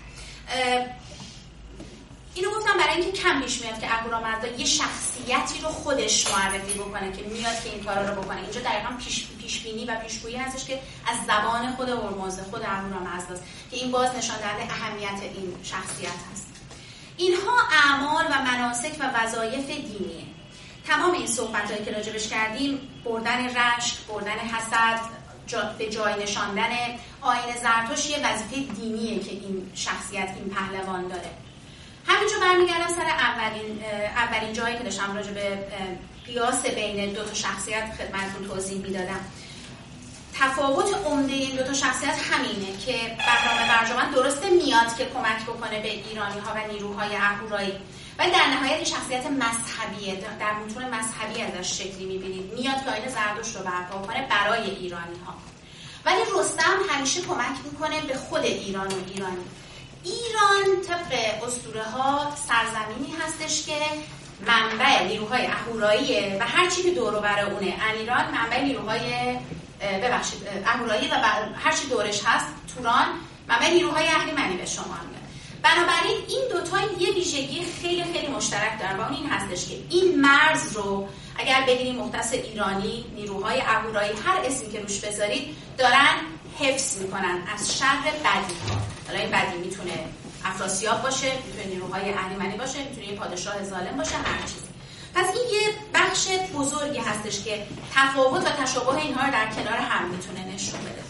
B: اینو گفتم برای اینکه کم پیش میاد که اهورامزدا یه شخصیتی رو خودش معرفی بکنه که میاد که این کارا رو بکنه. اینجا دقیقاً پیش پیشبینی و پیشگویی هستش که از زبان خود هرمز، خود اهورامزداست که این باز نشان دهنده اهمیت این شخصیت هست. اینها اعمال و مناسک و وظایف دینیه. تمام این صحبتایی که راجبش کردیم، بردن رشک، بردن حسد، جا به جای نشاندن آیین زرتشت یه وظیفه دینیه که این شخصیت، این پهلوان داره. همینجا برمیگردم سر اولین اولین جایی که داشتم راجع به قیاس بین دو تا شخصیت خدمتتون توضیح میدادم. تفاوت عمده این دو تا شخصیت همینه که بهرام برجاوند درسته میاد که کمک بکنه به ایرانی‌ها و نیروهای اهورایی، ولی در نهایت این شخصیت مذهبیه، در متون مذهبی ازش شکلی میبینید، میاد که آیین زرتشت رو برپا کنه برای ایرانی‌ها. ولی رستم همیشه کمک میکنه به خود ایران و ایرانی. ایران طبق اسطوره ها سرزمینی هستش که منبع نیروهای اهوراییه و هر چی که دور و بر اونه انیران منبع نیروهای ببخشید اهورایی و هر چی دورش هست توران منبع نیروهای اهریمنی به شما میاد. بنابراین این دوتا یه ویژگی خیلی خیلی مشترک دارن و اون این هستش که این مرز رو اگر بگیریم مختص ایرانی، نیروهای اهورایی، هر اسمی که روش بذارید دارن حفظ میکنن از شر بدی ها. حالا این بدی میتونه افراسیاب باشه، میتونه نیروهای اهریمنی باشه، میتونه یه پادشاه ظالم باشه، هر چیزی. پس این یه بخش بزرگی هستش که تفاوت و تشابه اینها رو در کنار هم میتونه نشون بده.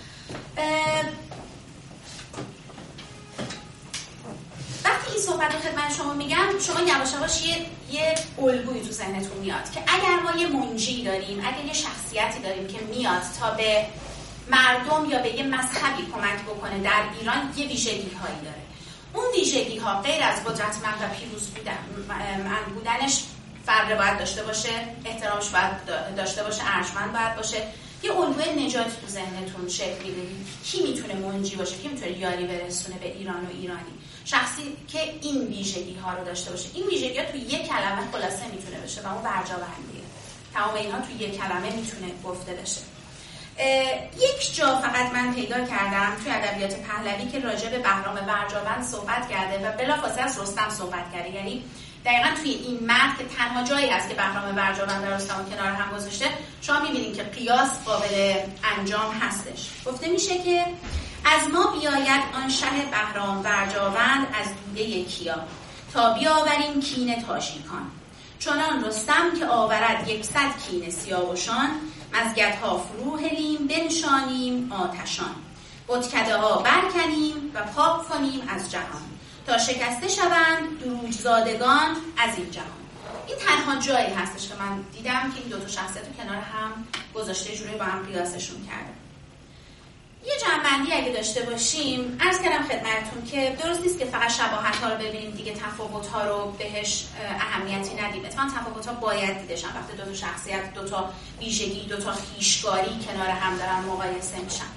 B: وقتی این صحبت رو خدمت شما میگم، شما یواش یواش یه یه الگویی تو ذهنتون میاد که اگر ما یه منجی داریم، اگر یه شخصیتی داریم که میاد تا به مردم یا به یه مذهبی کمک بکنه در ایران، یه ویژگی هایی داره. اون ویژگی ها غیر از قدرتمند و پیروز بودن بودنش فرق باید داشته باشه، احترامش باید داشته باشه، ارجمند باید باشه، یه الگوی نجات تو ذهنتون شکل میدید. کی میتونه منجی باشه؟ کی میتونه یاری برسونه به ایران و ایرانی؟ شخصی که این ویژگی ها رو داشته باشه. این ویژگی ها تو یک کلمه خلاصه میتونه بشه و اون برجاوندیه. تمام اینها تو یک کلمه میتونه گفته بشه. یک جا فقط من پیدا کردم توی ادبیات پهلوی که راجع به بهرام برجاوند صحبت کرده و بلافاصله از رستم صحبت کرده. یعنی دقیقاً توی این متن که تنها جایی هست که بهرام برجاوند و رستم کنار هم گذاشته، شما می‌بینید که قیاس قابل انجام هستش. گفته میشه که از ما بیاید آن شه بهرام برجاوند از دیده کیا، تا بیاوریم کین تاشیکان. چنان رستم که آورد یکصد کین سیاوشان، مزگدها فرو هلیم بنشانیم آتشان. بتکده ها برکنیم و پاک کنیم از جهان، تا شکسته شوند دروج زادگان از این جهان. این تنها جایی هستش که من دیدم که این دو تا شخصیت رو کنار هم گذاشته، جوری با هم قیاسشون کرده. یه جنبندی اگه داشته باشیم، عرض کردم خدمتتون که درست نیست که فقط شباهت ها رو ببینیم دیگه تفاوت ها رو بهش اهمیتی ندیم. اتفاقا تفاوت ها باید دیده شن وقتی دو تا شخصیت، دو تا ویژگی، دو تا خویشگاری کنار هم دارن مقایسه میشن.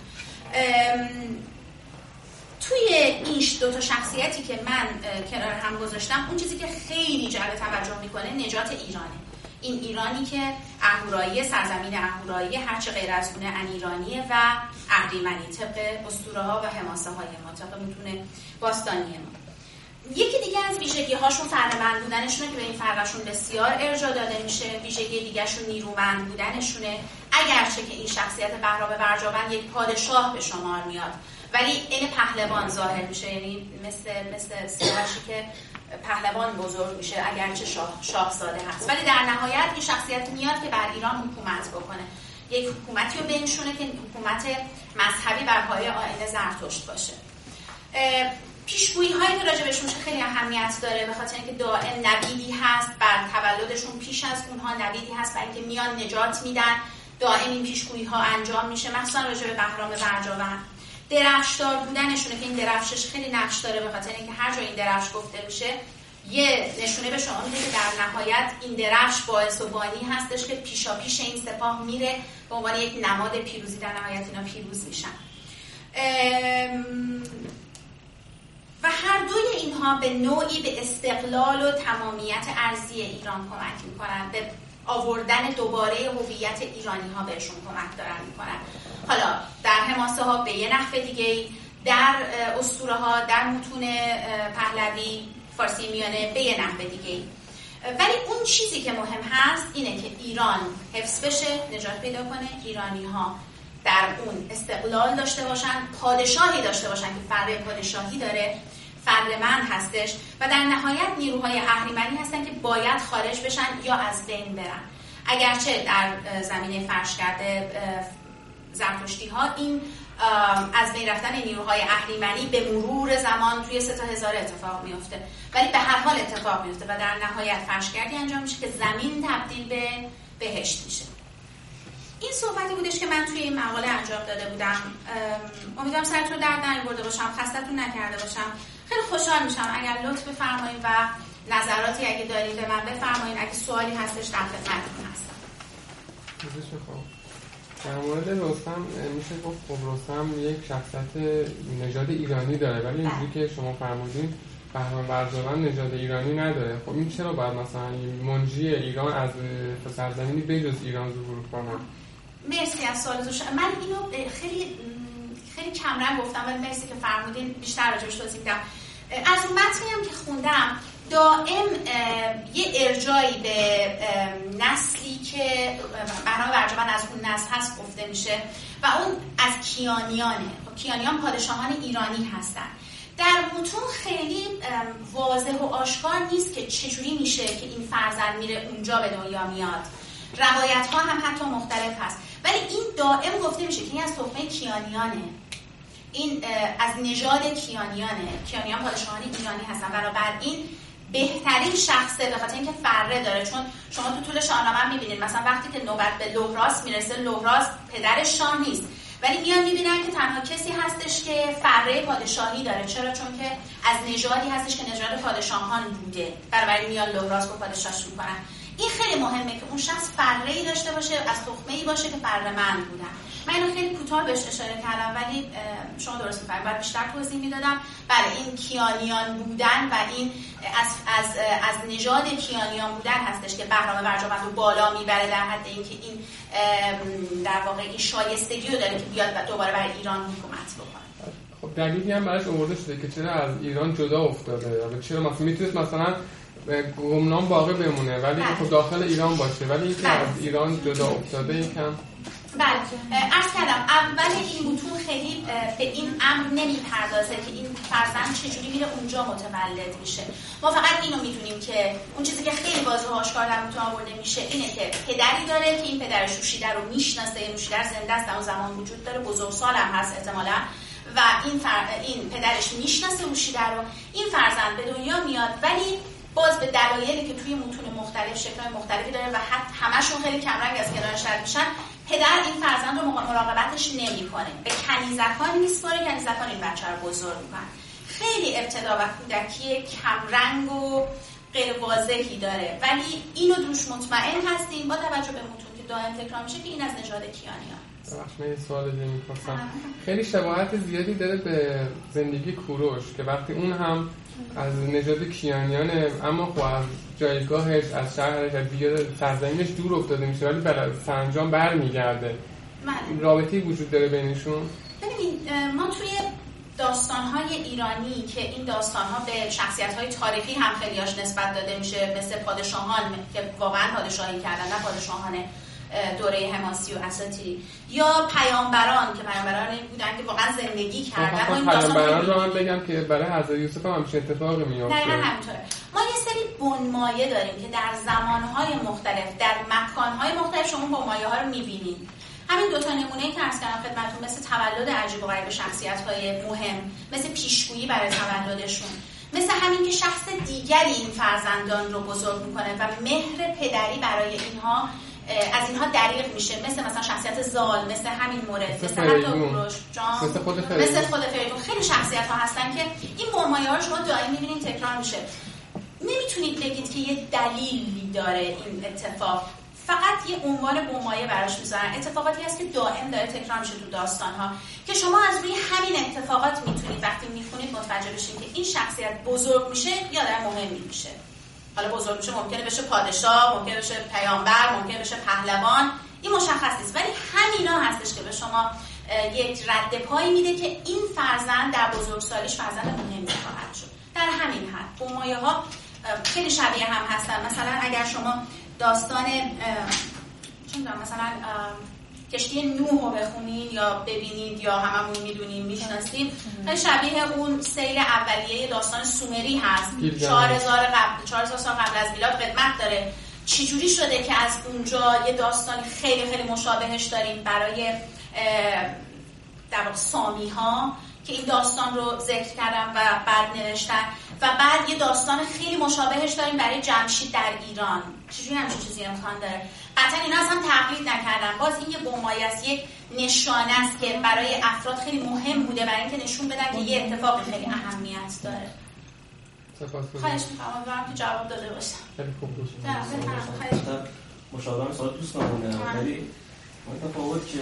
B: توی این دو تا شخصیتی که من کنار هم گذاشتم، اون چیزی که خیلی جلب توجه میکنه نجات ایرانه. این ایرانی که اهورایی، سرزمین اهورایی، هرچه غیر از اونه انیرانیه و اهریمنی، طبق اسطوره ها و حماسه های ما، طبق میتونه باستانی ما. یکی دیگه از ویژگی هاشون فرهمند بودنشونه که به این فرقشون بسیار ارجاع داده میشه. ویژگی دیگه شون نیرومند بودنشونه، اگرچه که این شخصیت بهرام برجاوند یک پادشاه به شمار میاد ولی این پهلوان ظاهر میشه، یعنی مثل مثل سیاوشی که پهلوان بزرگ میشه اگرچه شاه شاهزاده هست، ولی در نهایت این شخصیت میاد که بر ایران حکومت بکنه، یک حکومتی رو بنشونه که حکومت مذهبی بر پایه آیین زرتشت باشه. پیشگویی هایی که راجع بهشون خیلی اهمیت داره، به خاطر اینکه دائم نویدی هست بر تولدشون، پیش از اونها نویدی هست برای اینکه میان نجات میدن، دائم این پیشگویی ها انجام میشه، مثلا راجع به بهرام برجاوند. درفشدار بودنشونه که این درفشش خیلی نقش داره، به خاطر اینکه هر جا این درفش گفته میشه یه نشونه به شما میده که در نهایت این درفش باعث و بانی هستش که پیشا پیش این سپاه میره به عنوان یک نماد پیروزی، در نهایت اینا پیروز میشن. و هر دوی اینها به نوعی به استقلال و تمامیت ارضی ایران کمک میکنن، به آوردن دوباره هویت ایرانی ها بهشون کمک دارن میکنن. حالا در حماسه ها به یه نحو دیگه، در اسطوره ها، در متون پهلوی فارسی میانه به یه نحو دیگه، ولی اون چیزی که مهم هست اینه که ایران حفظ بشه، نجات پیدا کنه، ایرانی ها در اون استقلال داشته باشن، پادشاهی داشته باشن که فره پادشاهی داره، فرمند هستش، و در نهایت نیروهای اهریمنی هستن که باید خارج بشن یا از بین برن. اگرچه در زمینه فرش کرده زرتشتی ها این از بین رفتن نیروهای اهریمنی به مرور زمان توی سه تا هزار اتفاق میفته، ولی به هر حال اتفاق میفته و در نهایت فرشگردی انجام میشه که زمین تبدیل به بهشت میشه. این صحبتی بودش که من توی این مقاله انجام داده بودم. امیدوارم سرتون رو درد نیاورده باشم، خستتون نکرده باشم. خیلی خوشحال میشم اگر لطف بفرمایید و نظراتی اگه دارید به من بفرمایید. اگه سوالی هستش در خدمتتون هستم.
C: در مورد رستم میشه گفت خب رستم یک شخصیت نژاد ایرانی داره، ولی اینجوری که شما فرمودین بهرام برجاوند نژاد ایرانی نداره. خب این چرا باید مثلا منجی ایران از سرزمینی بجز ایران ظهور کنه؟
B: مرسی از سوالتون. من اینو خیلی خیلی کمرنگ گفتم ولی مرسی که فرمودین، بیشتر راجعش توضیح بدم. از اون متنی هم که خوندم دائم یه ارجایی به نسلی که بهرام برجاوند از اون نسل هست گفته میشه و اون از کیانیانه. کیانیان پادشاهان ایرانی هستن. در متون خیلی واضح و آشکار نیست که چجوری میشه که این فرزند میره اونجا به دنیا میاد. روایت ها هم حتی مختلف هست، ولی این دائم گفته میشه که این از تخمه کیانیانه، این از نژاد کیانیانه، کیانیان پادشاهان ایرانی هستن. بنابراین بهترین شخصه به خاطر اینکه فره داره، چون شما تو طول شاهنامه میبینید مثلا وقتی که نوبت به لهراس میرسه، لهراس پدر شاه نیست ولی میان میبینن که تنها کسی هستش که فره پادشاهی داره. چرا؟ چون که از نژادی هستش که نژاد پادشاهان بوده، بنابراین میان لهراس رو پادشاهش میکنن. این خیلی مهمه که اون شخص فره‌ای داشته باشه، از تخمه‌ای باشه که فره‌مند بودن. من اینو خیلی کوتاه بهش اشاره کردم ولی شما درست می‌فهمید، بعد بیشتر توضیح میدادم. بله این کیانیان بودن و این از از از نژاد کیانیان بودن هستش که بهرام ورجاوند رو بالا میبره در حد اینکه این در واقع این شایستگی رو داره که بیاد دوباره برای ایران حکومت بکنه.
C: خب دلیلی هم براش آورده شده که چرا از ایران جدا افتاده یا چرا مثلا میتونست مثلا گمنام باقی بمونه ولی خب داخل ایران باشه، ولی اینکه از ایران جدا افتاده یکم.
B: بله، عرض کردم اول این متون خیلی به این امر نمیپردازه که این فرزند چجوری میره اونجا متولد میشه. ما فقط اینو میدونیم که اون چیزی که خیلی واضح و آشکار در متون آورده میشه اینه که پدری داره که این پدرش نوشیده رو میشناسه، نوشیده زنده است، در اون زمان وجود داره، بزرگسال هم هست احتمالاً، و این فر... این پدرش میشناسه نوشیده رو. این فرزند به دنیا میاد ولی باز به دلایلی که توی متون مختلف شکل‌های مختلفی داره و حتی همشون خیلی کمرنگ از کنارش رد میشن، پدر این فرزند رو مراقبتش نمی‌کنه، به کنیزکان میسپاره، کنیزکان این بچه رو بزرگ می‌کنن. خیلی ابتدا و کودکی کمرنگ و غیر واضحی داره، ولی اینو دوش مطمئن هستیم با توجه به متون که دائم تکرار میشه که این از نژاد کیانیان.
C: من یه سوال دیگه می‌پرسم. خیلی شباهت زیادی داره به زندگی کوروش که وقتی اون هم از نژاد کیانیانه اما خب از جایگاهش، از شهرش، از دیگه سرزمینش دور افتاده میشه ولی برای سرانجام برمیگرده. رابطه‌ای وجود داره بینشون؟
B: ببینید ما توی داستان‌های ایرانی که این داستان‌ها به شخصیت‌های تاریخی هم خیلی‌هاش نسبت داده میشه، مثل پادشاهان که واقعاً پادشاهی کردن، نه پادشاهان دوره حماسی و اساطیری، یا پیامبران که پیامبرانی بودن که واقعا زندگی کردن.
C: ما پیامبران رو من بگم که برای حضرت یوسف هم همچین اتفاقی میفته.
B: دقیقاً همینطوره. ما یه سری بنمایه داریم که در زمان‌های مختلف، در مکان‌های مختلف شما بنمایه‌ها رو می‌بینید. همین دو تا نمونه‌ای که عرض کردم خدمتتون، مثل تولد عجیب و غریب شخصیت‌های مهم، مثل پیشگویی برای تولدشون، مثل همین که شخص دیگری این فرزندان رو بزرگ می‌کنه و مهر پدری برای اینها از اینها دریغ میشه، مثل مثلا شخصیت زال، مثل همین مورد، مثل حتی کوروش جان،
C: مثل خود فریدون.
B: مثل خود فریدون. خیلی شخصیت ها هستن که این بنمایه‌ها رو شما دائم می‌بینید تکرار میشه. نمیتونید بگید که یه دلیلی داره این اتفاق، فقط یه عنوان بنمایه براش میذارن. اتفاقاتی هست که دائم داره تکرار میشه تو داستان‌ها که شما از روی همین اتفاقات میتونید وقتی میخونید متوجه بشید که این شخصیت بزرگ میشه یا داره مهم میشه. حالا بزرگ میشه ممکنه بشه پادشاه، ممکنه بشه پیامبر، ممکنه بشه پهلوان، این مشخص نیست، ولی همینا هستش که به شما یک رد پایی میده که این فرزند در بزرگسالیش فرزند مهمی خواهد شد. در همین حد بنمایه ها خیلی شبیه هم هستن. مثلا اگر شما داستان چه می‌دونم مثلا کشتی نوح رو بخونید یا ببینید یا هممون میدونیم میشناسیم، خیلی شبیه اون سیل اولیه داستان سومری هست. چهار هزار قبل چهار هزار سال قبل از میلاد قدمت داره. چجوری شده که از اونجا یه داستان خیلی خیلی مشابهش داریم برای در واقع سامی ها که این داستان رو ذکر کردم و بعد نوشتن، و بعد یه داستان خیلی مشابهش داریم برای جمشید در ایران. چجوری همچین چیزی امکان داره؟ قطعا اینا اصلا تقلید نکردن. باز این یه بنمایه است، یک نشانه است که برای افراد خیلی مهم بوده برای اینکه نشون بدن که یه اتفاق خیلی اهمیت داره. خواهش می‌کنم امیدوارم که جواب داده باشم.
C: خیلی خوب بود.
B: خواهش می‌کنم.
D: مشاورم سوال دوستانمونه، ولی من تفاوت که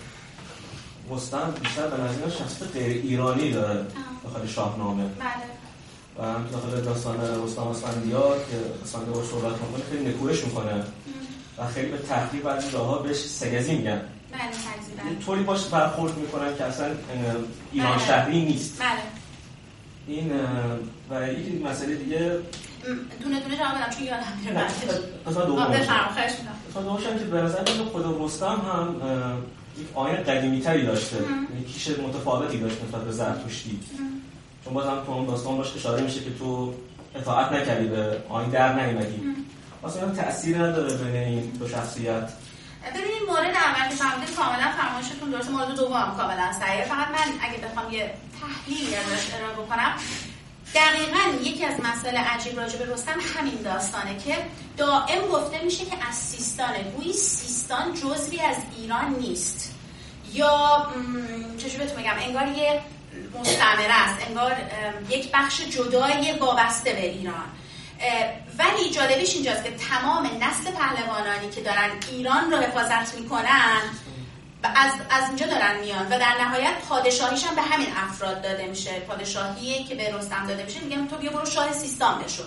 D: رستم بیشتر به نظر شخصیت غیر ایرانی داره داخل شاهنامه.
B: بله.
D: و هم داخل داستان رستم اسفندیار که اسفندیار با صحبت می‌کنه خیلی نکوهش می‌کنه و خیلی به تحقیر بعضی جاها بهش سگزی میگن.
B: بله تقریبا.
D: یه طوری باش برخورد می‌کنن که اصلا ایران بله. شهری نیست.
B: بله.
D: این و یکی مسئله دیگه
B: دونه دونه جواب بدم چون یادم میره.
D: مثلا دوم.
B: بفرمایید خواهش می‌کنم.
D: مثلا دومش که به نظر میاد خود رستم هم یک آیین قدیمی‌تری داشته. یعنی کیش متفاوتی داشت نسبت به زرتشتی. چون باز هم تو اون داستان باش اشاره میشه که تو اطاعت نکردی به آیین در نیومدی. اصلا تأثیر نداره بین این دو شخصیت.
B: ببینید مورد اول که فرمودید کاملا فرمایشتون درسته، مورد دوم کاملا صحیحه. فقط من اگه بخوام یه تحلیلی ازش ارائه بکنم، دقیقاً یکی از مسائل عجیب راجع به رستم همین داستانه که دائم گفته میشه که از سیستانه. گویی سیستان جزوی از ایران نیست یا چجوری بهتون بگم، انگار یه مستعمره است، انگار یک بخش جدای وابسته به ایران. ولی جالبیش اینجاست که تمام نسل پهلوانانی که دارن ایران رو حفاظت میکنن از از اینجا دارن میان و در نهایت پادشاهیش هم به همین افراد داده میشه. پادشاهی که به رستم داده میشه میگم تو بیا برو شاه سیستان بشو.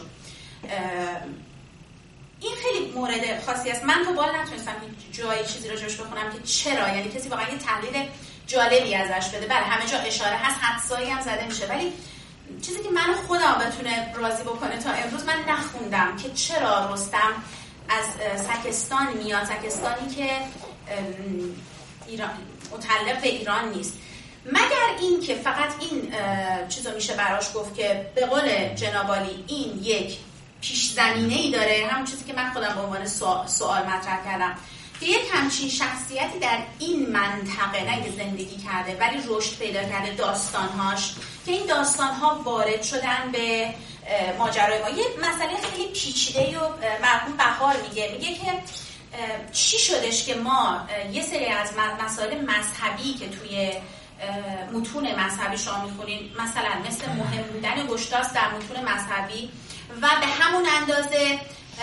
B: این خیلی مورد خاصی است. من تا بال نتونستم جایی چیزی راجعش بخونم که چرا، یعنی کسی واقعا یه تحلیل جالبی ازش بده. بله همه جا اشاره هست، حدسایی هم زده میشه، ولی چیزی که من خودم بتونه راضی بکنه تا امروز من نخوندم که چرا رستم از سکستان میاد، سکستانی که ایران متعلق به ایران نیست، مگر این که فقط این چیزو میشه براش گفت که به قول جناب عالی این یک پیش زمینه‌ای داره، همون چیزی که من خودم به عنوان سوال مطرح کردم که یک همچین شخصیتی در این منطقه نه زندگی کرده ولی رشد پیدا کرده، داستانهاش که این داستانها وارد شدن به ماجرای ما. یه مسئله خیلی پیچیده و مرحوم بهار میگه میگه که چی شدش که ما یه سری از مسائل مذهبی که توی متون مذهبی شما میخونین، مثلا مثل مهم بودن گشتاس در متون مذهبی و به همون اندازه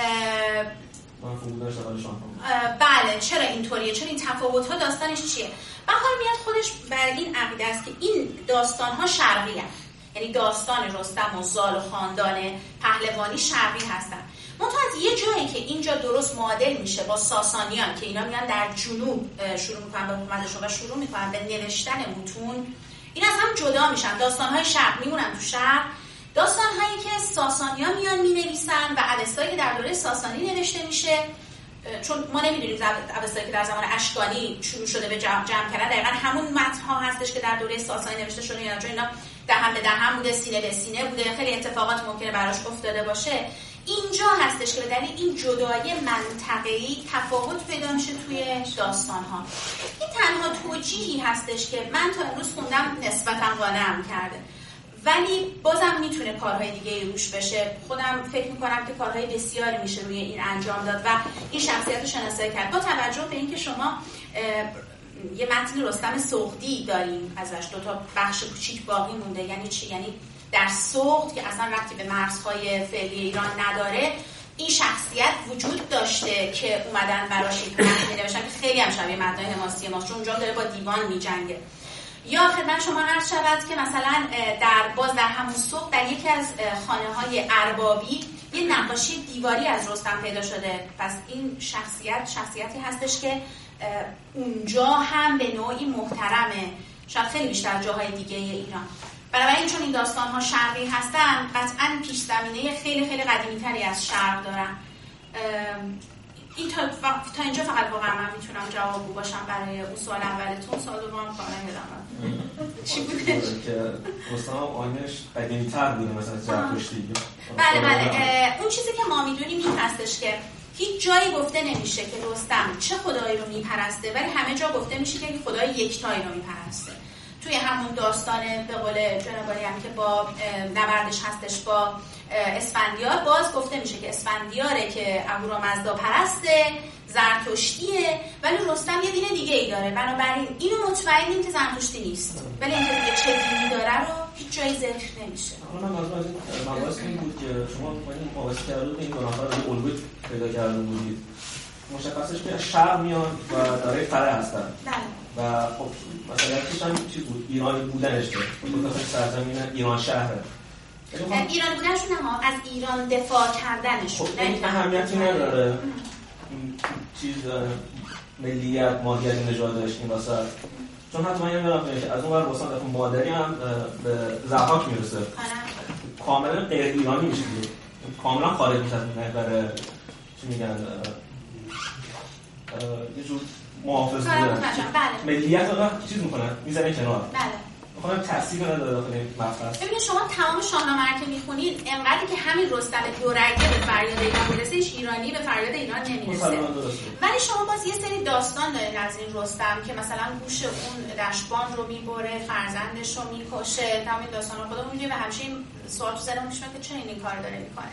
B: بله چرا اینطوریه، چرا این تفاوت‌ها داستانش چیه؟ بهار میاد خودش بر این عقیده است که این داستان‌ها شرقی هستند، یعنی داستان رستم و زال و خاندان پهلوانی شرقی هستن. منتها از یه جایی که اینجا درست معادل میشه با ساسانیان که اینا میان در جنوب شروع میکنن به حکومتشون و شروع میکنن به نوشتن متون، این از هم جدا میشن. داستان‌های شرق میمونن تو شرق، داستان‌هایی که ساسانیان میان مینویسن و اوستایی که در دوره ساسانی نوشته میشه، چون ما نمیدونیم اوستایی که در زمان اشکانی شروع شده به جمع, جمع کردن دقیقاً همون متن‌ها هستش که در دوره ساسانی نوشته شده یا چون اینا دهن به دهن بوده، سینه به سینه بوده، خیلی اتفاقات ممکنه براش افتاده باشه. اینجا هستش که به دلیل این جدایی منطقه‌ای تفاوت پیدا میشه توی داستان‌ها. این تنها توجیهی هستش که من تا امروز خوندم نسبتاً قانعم کرده، ولی بازم میتونه کارهای دیگه روش بشه. خودم فکر میکنم که کارهای بسیاری میشه روی این انجام داد و این شخصیت رو شناسایی کرد. با توجه به اینکه شما یه متن رستم سغدی داریم ازش، دو تا بخش کوچیک باقی مونده. یعنی چی؟ یعنی در سغد که اصلا ربطی به مرزهای فعلی ایران نداره، این شخصیت وجود داشته که اومدن براش یک متن نوشتن که خیلی هم شبیه متن‌های حماسی ماست، چون اونجا داره با دیوان میجنگه. یا خدمت شما عرض شود که مثلا در باز در همون سغد در یکی از خانه‌های اربابی یه نقاشی دیواری از رستم پیدا شده. پس این شخصیت شخصیتی هستش که اونجا هم به نوعی محترمه، شاید خیلی بیشتر جاهای دیگه ایران. بنابراین چون این داستان‌ها شرقی هستن، قطعاً پیش زمینه خیلی خیلی قدیمی‌تری از شرق دارن. این تا, تا اینجا فقط واقعا من میتونم جوابگو باشم برای اون سوال اولتون. سوال دوم کاملا یادم چی بوده
D: که رستم آینش قدیمی‌تر بوده مثلا زرتشتی.
B: بله بله اون چیزی که ما میدونیم این هستش که هیچ جایی گفته نمیشه که رستم چه خدایی رو میپرسته، ولی همه جا گفته میشه که خدای یکتایی رو میپرسته. توی همون داستان به قول جناب عالی هم که با نبردش هستش با اسفندیار، باز گفته میشه که اسفندیاره که اهورامزدا پرسته، زرتشتیه، ولی رستم یه دین دیگه ای داره. بنابراین اینو مطمئنیم که زرتشتی نیست، ولی اینکه دیگه چه دینی داره رو هیچ جایی ذکر نمیشه.
D: من منظورم از این مباحث این بود که شما این مباحث کردید این دو نفر رو الگوی پیدا کرده بودید. مشخصش که شرق میان و داره فره هستن.
B: بله.
D: و خب مثلا چیش هم چی بود؟ ایرانی بودنش که بود که سرزمین ایران شهره.
B: ایران بودنشون هم از ایران دفاع کردنشون.
D: خب این اهمیتی نداره. چیز ملیت ماهیت نژادش این واسه، چون حتی من یادم که از اون ور واسه مادری هم به ضحاک میرسه. کاملا غیر ایرانی میشه دیگه. کاملا خارج میشه از محور چی میگن یه جور محافظ بودن. ملیت رو چیز میکنن میذارن کنار.
B: بله.
D: میخوام تاثیر نداره داخل این مفهوم.
B: ببینید شما تمام شاهنامه که میخونید انقدر که همین رستم دورگه به فریاد ایران میرسه، هیچ ایرانی به فریاد ایران نمیرسه. ولی شما باز یه سری داستان دارید از این رستم که مثلا گوش اون دشبان رو میبره، فرزندش رو میکشه. تمام این داستانا خودمون میدونیم و همیشه این سوال تو ذهنمون میشه که چرا این کار داره میکنه.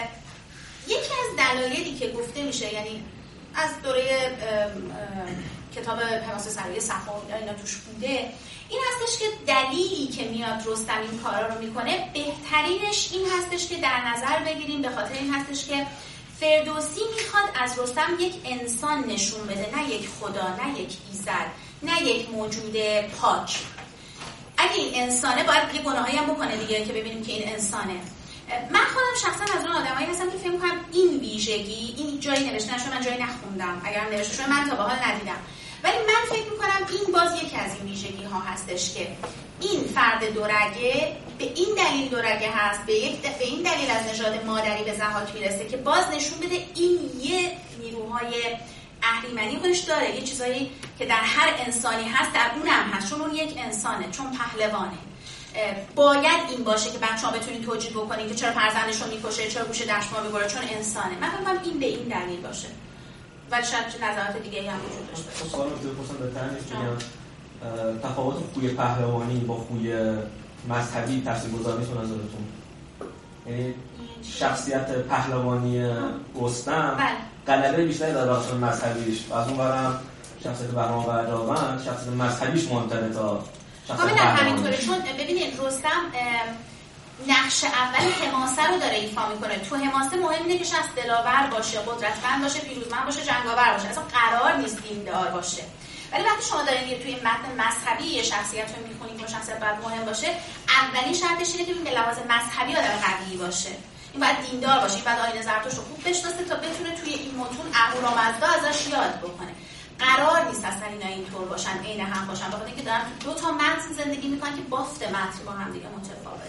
B: یکی از دلایلی که گفته میشه، یعنی از دوره کتاب حماسه سرای صفا اینا توش بوده، این هستش که دلیلی که میاد رستم این کارا رو میکنه بهترینش این هستش که در نظر بگیریم، به خاطر این هستش که فردوسی میخواد از رستم یک انسان نشون بده، نه یک خدا، نه یک ایزد، نه یک موجود پاک. اگه این انسانه باید یه گناهایی هم بکنه دیگه که ببینیم که این انسانه. من خودم شخصا از اون آدمایی هستم که فکر می‌کنم این ویژگی، این جایی نوشته نشده، من جایی نخوندم، اگرم نوشته شده من تا به حال ندیدم، ولی من فکر می‌کنم این باز یکی از این ویژگی ها هستش که این فرد دورگه به این دلیل دورگه هست، به یک به این دلیل از نژاد مادری به ضحاک میرسه که باز نشون بده این یه نیروهای اهریمنی خودش داره، یه چیزایی که در هر انسانی هست در اونم هست، چون اون یک انسانه، چون پهلوانه. باید این باشه که بچه‌ها بتونین توجیه بکنین که چرا فرزندش رو میکشه، چرا گوشه دشمار میبره، چون انسانه. من فکر می‌کنم این به این دلیل باشه. ولی شاید نظرات دیگه‌ای هم وجود داشته باشه.
D: سوال رو بپرسم بهتر نیست بگم تفاوت خوی پهلوانی با خوی مذهبی تاثیرگذار نیست به نظرتون؟ یعنی شخصیت پهلوانی رستم غلبه بیشتری داره بخش مذهبیش و از اون برم شخصیت بهرام و برجاوند شخصیت مذهبیش مهم‌تره تا
B: کاملا همینطوره. چون ببینید رستم نقش اول حماسه رو داره ایفا میکنه. تو حماسه مهم اینه که شخص دلاور باشه، قدرتمند باشه، پیروزمند باشه، جنگاور باشه، اصلا قرار نیست دیندار باشه. ولی وقتی شما دارین توی متن مذهبی یه شخصیت رو میخونید که شخصیت باید مهم باشه، اولین شرطش اینه که به لحاظ مذهبی آدم قوی باشه، این باید دیندار باشه، این باید آیین زرتشت رو خوب بشناسه تا بتونه توی این متون اهورامزدا ازش یاد بکنه. قرار نیست اصلا اینا اینطور باشن، عین هم باشن، بخاطر اینکه دارن دو تا متن زندگی میکنن که بافت متن با هم دیگه متفاوته.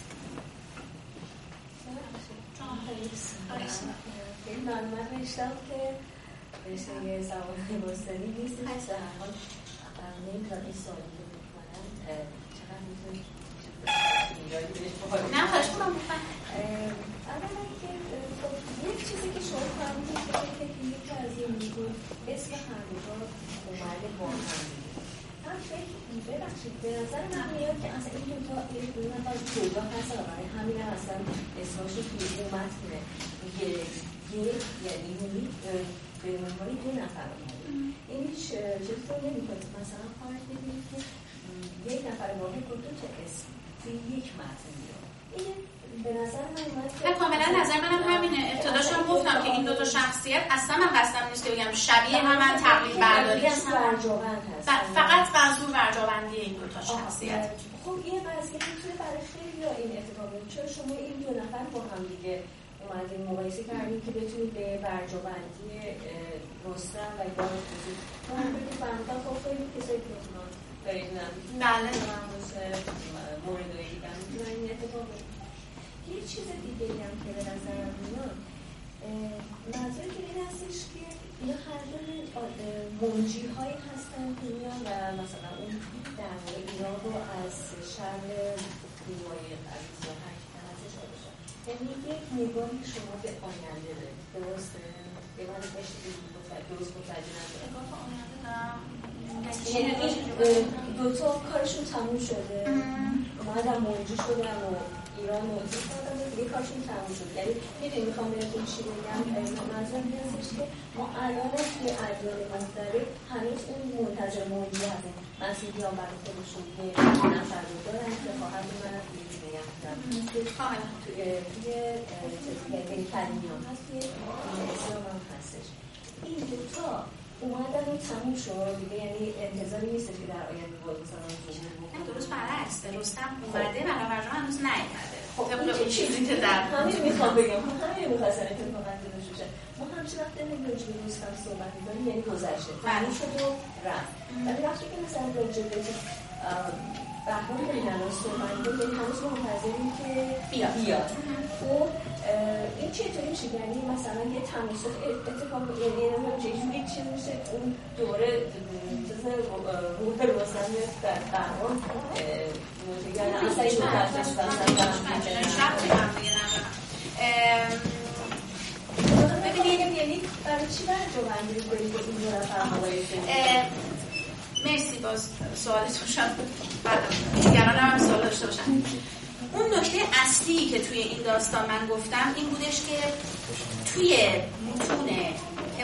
E: این معلومت نوشتم که رشته زبان باستانی نیست و هر حال نمیتونم این سوالی که میکنم چقدر میتونم ایرادی بهش بخواهیم
B: نه خواهش کنم بفهم.
E: اولا که یک چیزی که شما فهمیدید که یکی از این میگون اسم هردوها اومده با هم من فکر ببخشید به نظر من میاد که اصلا این دوتا این نفر جدا هستن و برای همین هم اصلا اسماش رو توی اومد کنه یک یعنی به عنوان دو نفر اومده این هیچ چطور نمی کنید مثلا خواهد ببینید که یک نفر واحد با دو تا اسم توی یک متن میاد این به نظر من اومد
B: کاملا نظر منم همینه. ابتداش هم گفتم که این دو تا شخصیت اصلا من قصدم نیست که بگم شبیه هم من تقلید برداری هستن، فقط منظور برجاوندی این دو تا شخصیت.
E: خب این قضیه میتونه برای خیلی ها این اتفاق بیفته. چرا شما این دو نفر با هم دیگه اومدین مقایسه کردین که بتونید به برجاوندی رستم و ایران توضیح من بگید فهمیدم خب خیلی کسایی که میتونن بریدونم
B: بله
E: مورد رو دیدم میتونن این اتفاق بیفته. یه چیز دیگه هم که به نظرم میاد منظور که این هستش که اینا هر دو منجی هایی هستن که میان و مثلا اون در مورد ایران رو از شر بیماری عزیز و حکیمت ازش آدشن یعنی یک نگاهی شما به آینده دارید درسته؟ به من درست متوجه نداره
B: نگاه به آینده دارم
E: یعنی دوتا کارشون تموم شده اومدن منجی شدن و ایران موجود کردن و دیگه کارشون تموم شد. یعنی میدونی میخوام بهتون چی بگم منظورم این هستش که ما الان توی ادیان مختلف هنوز اون منتظر موجی هستیم. مسیحیان برای خودشون یه نفر رو دارن که خواهد من هم دیگه نگم کردم توی توی کلیمیان هست توی اسلام هم هستش. این دوتا اومدن و تموم شد دیگه، یعنی انتظاری نیست که در آینده باید مثلا
B: نه درست برعکس رستم اومده و برجام هنوز نیومده.
E: خب این چیزی که در همین میخوام بگم همین میخواستن اتفاقا دیده شده ما همچه وقت نمیدونیم که رستم صحبت میکنیم یعنی گذشته تموم شد و رفت ولی وقتی که مثلا راجع به بهرام ببینن و صحبت میکنیم هنوز منتظریم که بیاد. خب این چطوری میشه؟ یعنی مثلا یه تماسات اتفاق یعنی چجوری چی میشه اون دوره چیز روح رستم میاد در بهرام یعنی اصلا این متوجهش ببینید یعنی برای چی برجاوندی کنید این دو نفر مقایسه؟
B: مرسی باز سوالتون شد دیگران هم سوال داشته باشن. اون نکته اصلی که توی این داستان من گفتم این بودش که توی متون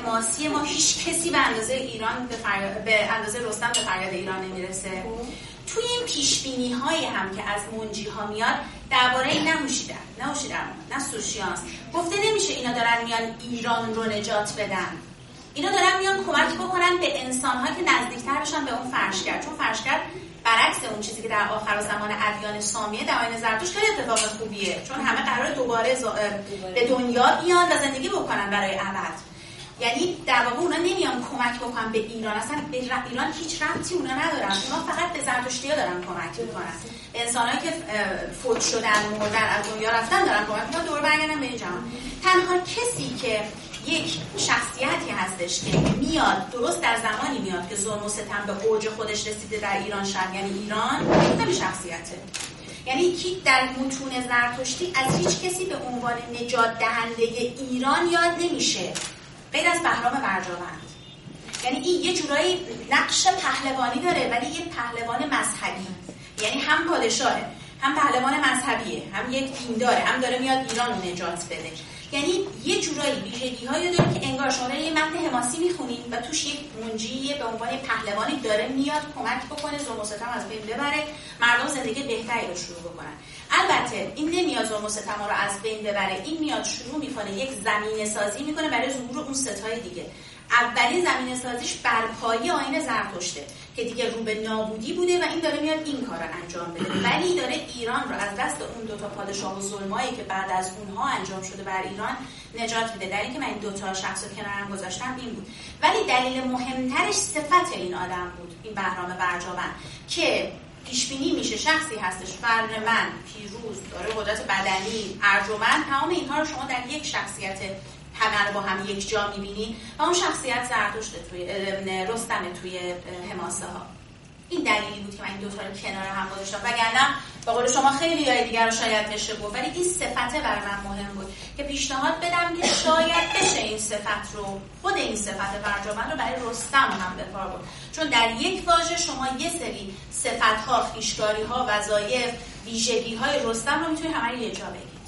B: حماسی ما هیچ کسی به اندازه ایران به, فریاد، به اندازه رستم به فریاد ایران نمیرسه. توی این پیشبینی های هم که از منجی ها میاد درباره این نهوشیدن نهوشیدن نه سوشیانس گفته نمیشه اینا دارن میان ایران رو نجات بدن، اینا دارن میان کمک بکنن به انسان ها که نزدیکتر بشن به اون فرشگر، چون فرشگر برعکس اون چیزی که در آخر زمان ادیان سامیه در آیین زرتشت خیلی اتفاق خوبیه، چون همه قراره دوباره ز... به دنیا بیان و زندگی بکنن برای ابد. یعنی در واقع اونا نمیان کمک بکنن به ایران، اصلا به ایران هیچ ربطی اونا ندارن، اونا فقط به زرتشتی‌ها دارن کمک میکنن، به انسانایی که فوت شدن مردن از دنیا رفتن دارن کمک میکنن دور برگردن به این جهان. تنها کسی که یک شخصیتی هستش که میاد درست در زمانی میاد که ظلم و ستم به اوج خودش رسیده در ایران شهر، یعنی ایران، خیلی شخصیته. یعنی کی در متون زرتشتی از هیچ کسی به عنوان نجات دهنده ایران یاد نمیشه غیر از بهرام برجاوند. یعنی این یه جورایی نقش پهلوانی داره ولی یه پهلوان مذهبی، یعنی هم پادشاهه هم پهلوان مذهبیه هم یک دین داره هم داره میاد ایران رو نجات بده. یعنی یه جورایی ویژگی‌هایی داره که انگار شما یه متن حماسی میخونین و توش یک منجی به عنوان پهلوانی داره میاد کمک بکنه ظلم و ستم از بین ببره، مردم زندگی بهتری رو شروع بکنن. البته این نمیاد ظلم و ستم رو از بین ببره، این میاد شروع میکنه یک زمینه سازی میکنه برای ظهور اون ستای دیگه. اولین زمینه سازیش برپایی آیین زرتشته که دیگه رو به نابودی بوده و این داره میاد این کار رو انجام بده، ولی داره ایران رو از دست اون دوتا پادشاه و ظلمایی که بعد از اونها انجام شده بر ایران نجات میده. در این که من این دوتا شخص رو کنارم گذاشتم این بود، ولی دلیل مهمترش صفت این آدم بود، این بهرام برجاوند، که پیشبینی میشه شخصی هستش فرمند، پیروز، داره قدرت بدنی، ارجمند، تمام اینها رو شما در یک شخصیت همه رو با هم یک جا میبینی و اون شخصیت زرتشت توی رستم توی حماسه ها. این دلیلی بود که من این دوتا رو کنار هم گذاشتم، وگرنه با قول شما خیلی جای دیگر رو شاید بشه گفت، ولی این صفته برای من مهم بود که پیشنهاد بدم که شاید بشه این صفت رو، خود این صفت برجاوند رو برای رستم هم به کار برد، چون در یک واژه شما یه سری صفت‌ها، خویشتاری‌ها، وظایف، ویژگی‌های رستم رو میتونید همه رو یه جا بگید.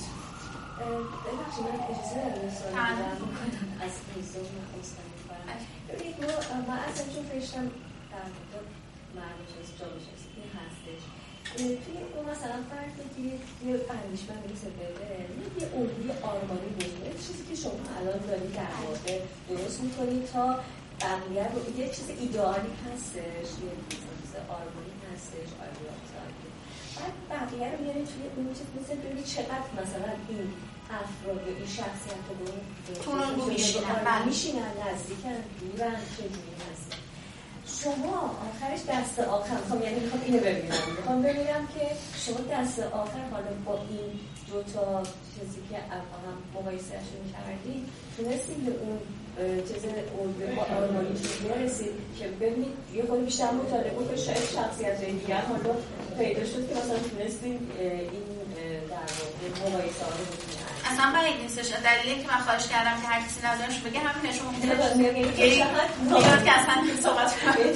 E: ببخشید من اجازه دارم سوال بکنم از ایزون رستم می‌کنم. ببینید ما اصلا چون فرشتم در مورد معنیش از جامعه شخصی هستش توی اون مثلا فرد بگیرید یه اندیشمند میرسه بده یه الگوی آرمانی بگیرید، چیزی که شما الان دارید در واقع درست میکنید تا بقیه رو یه چیز ایدئالی هستش، یه چیز آرمانی هستش، آرمانی بعد بقیه رو میارید توی اون چیز مثل ببینید چقدر مثلا این افراد یا این شخصیت رو
B: تو رو میشینن
E: میشینن نزدیکن دورن چجوری هست. شما آخرش دست آخر میخوام یعنی میخوام اینو ببینم میخوام ببینم که شما دست آخر حالا با این دوتا چیزی که هم مقایسهشون کردید تونستید به اون چیز با آرمانی برسید که ببینید یه خود بیشتر مطالعه بود که شاید شخصیت دیگر حالا پیدا شد که مثلا تونستید این در واقع مقایسه ها رو بکنید.
B: اصلا برای نیستش، دلیلی که من خواهش کردم که هر کسی نظرش بگه همین شما میتونید میگه که اصلا صحبت کنید.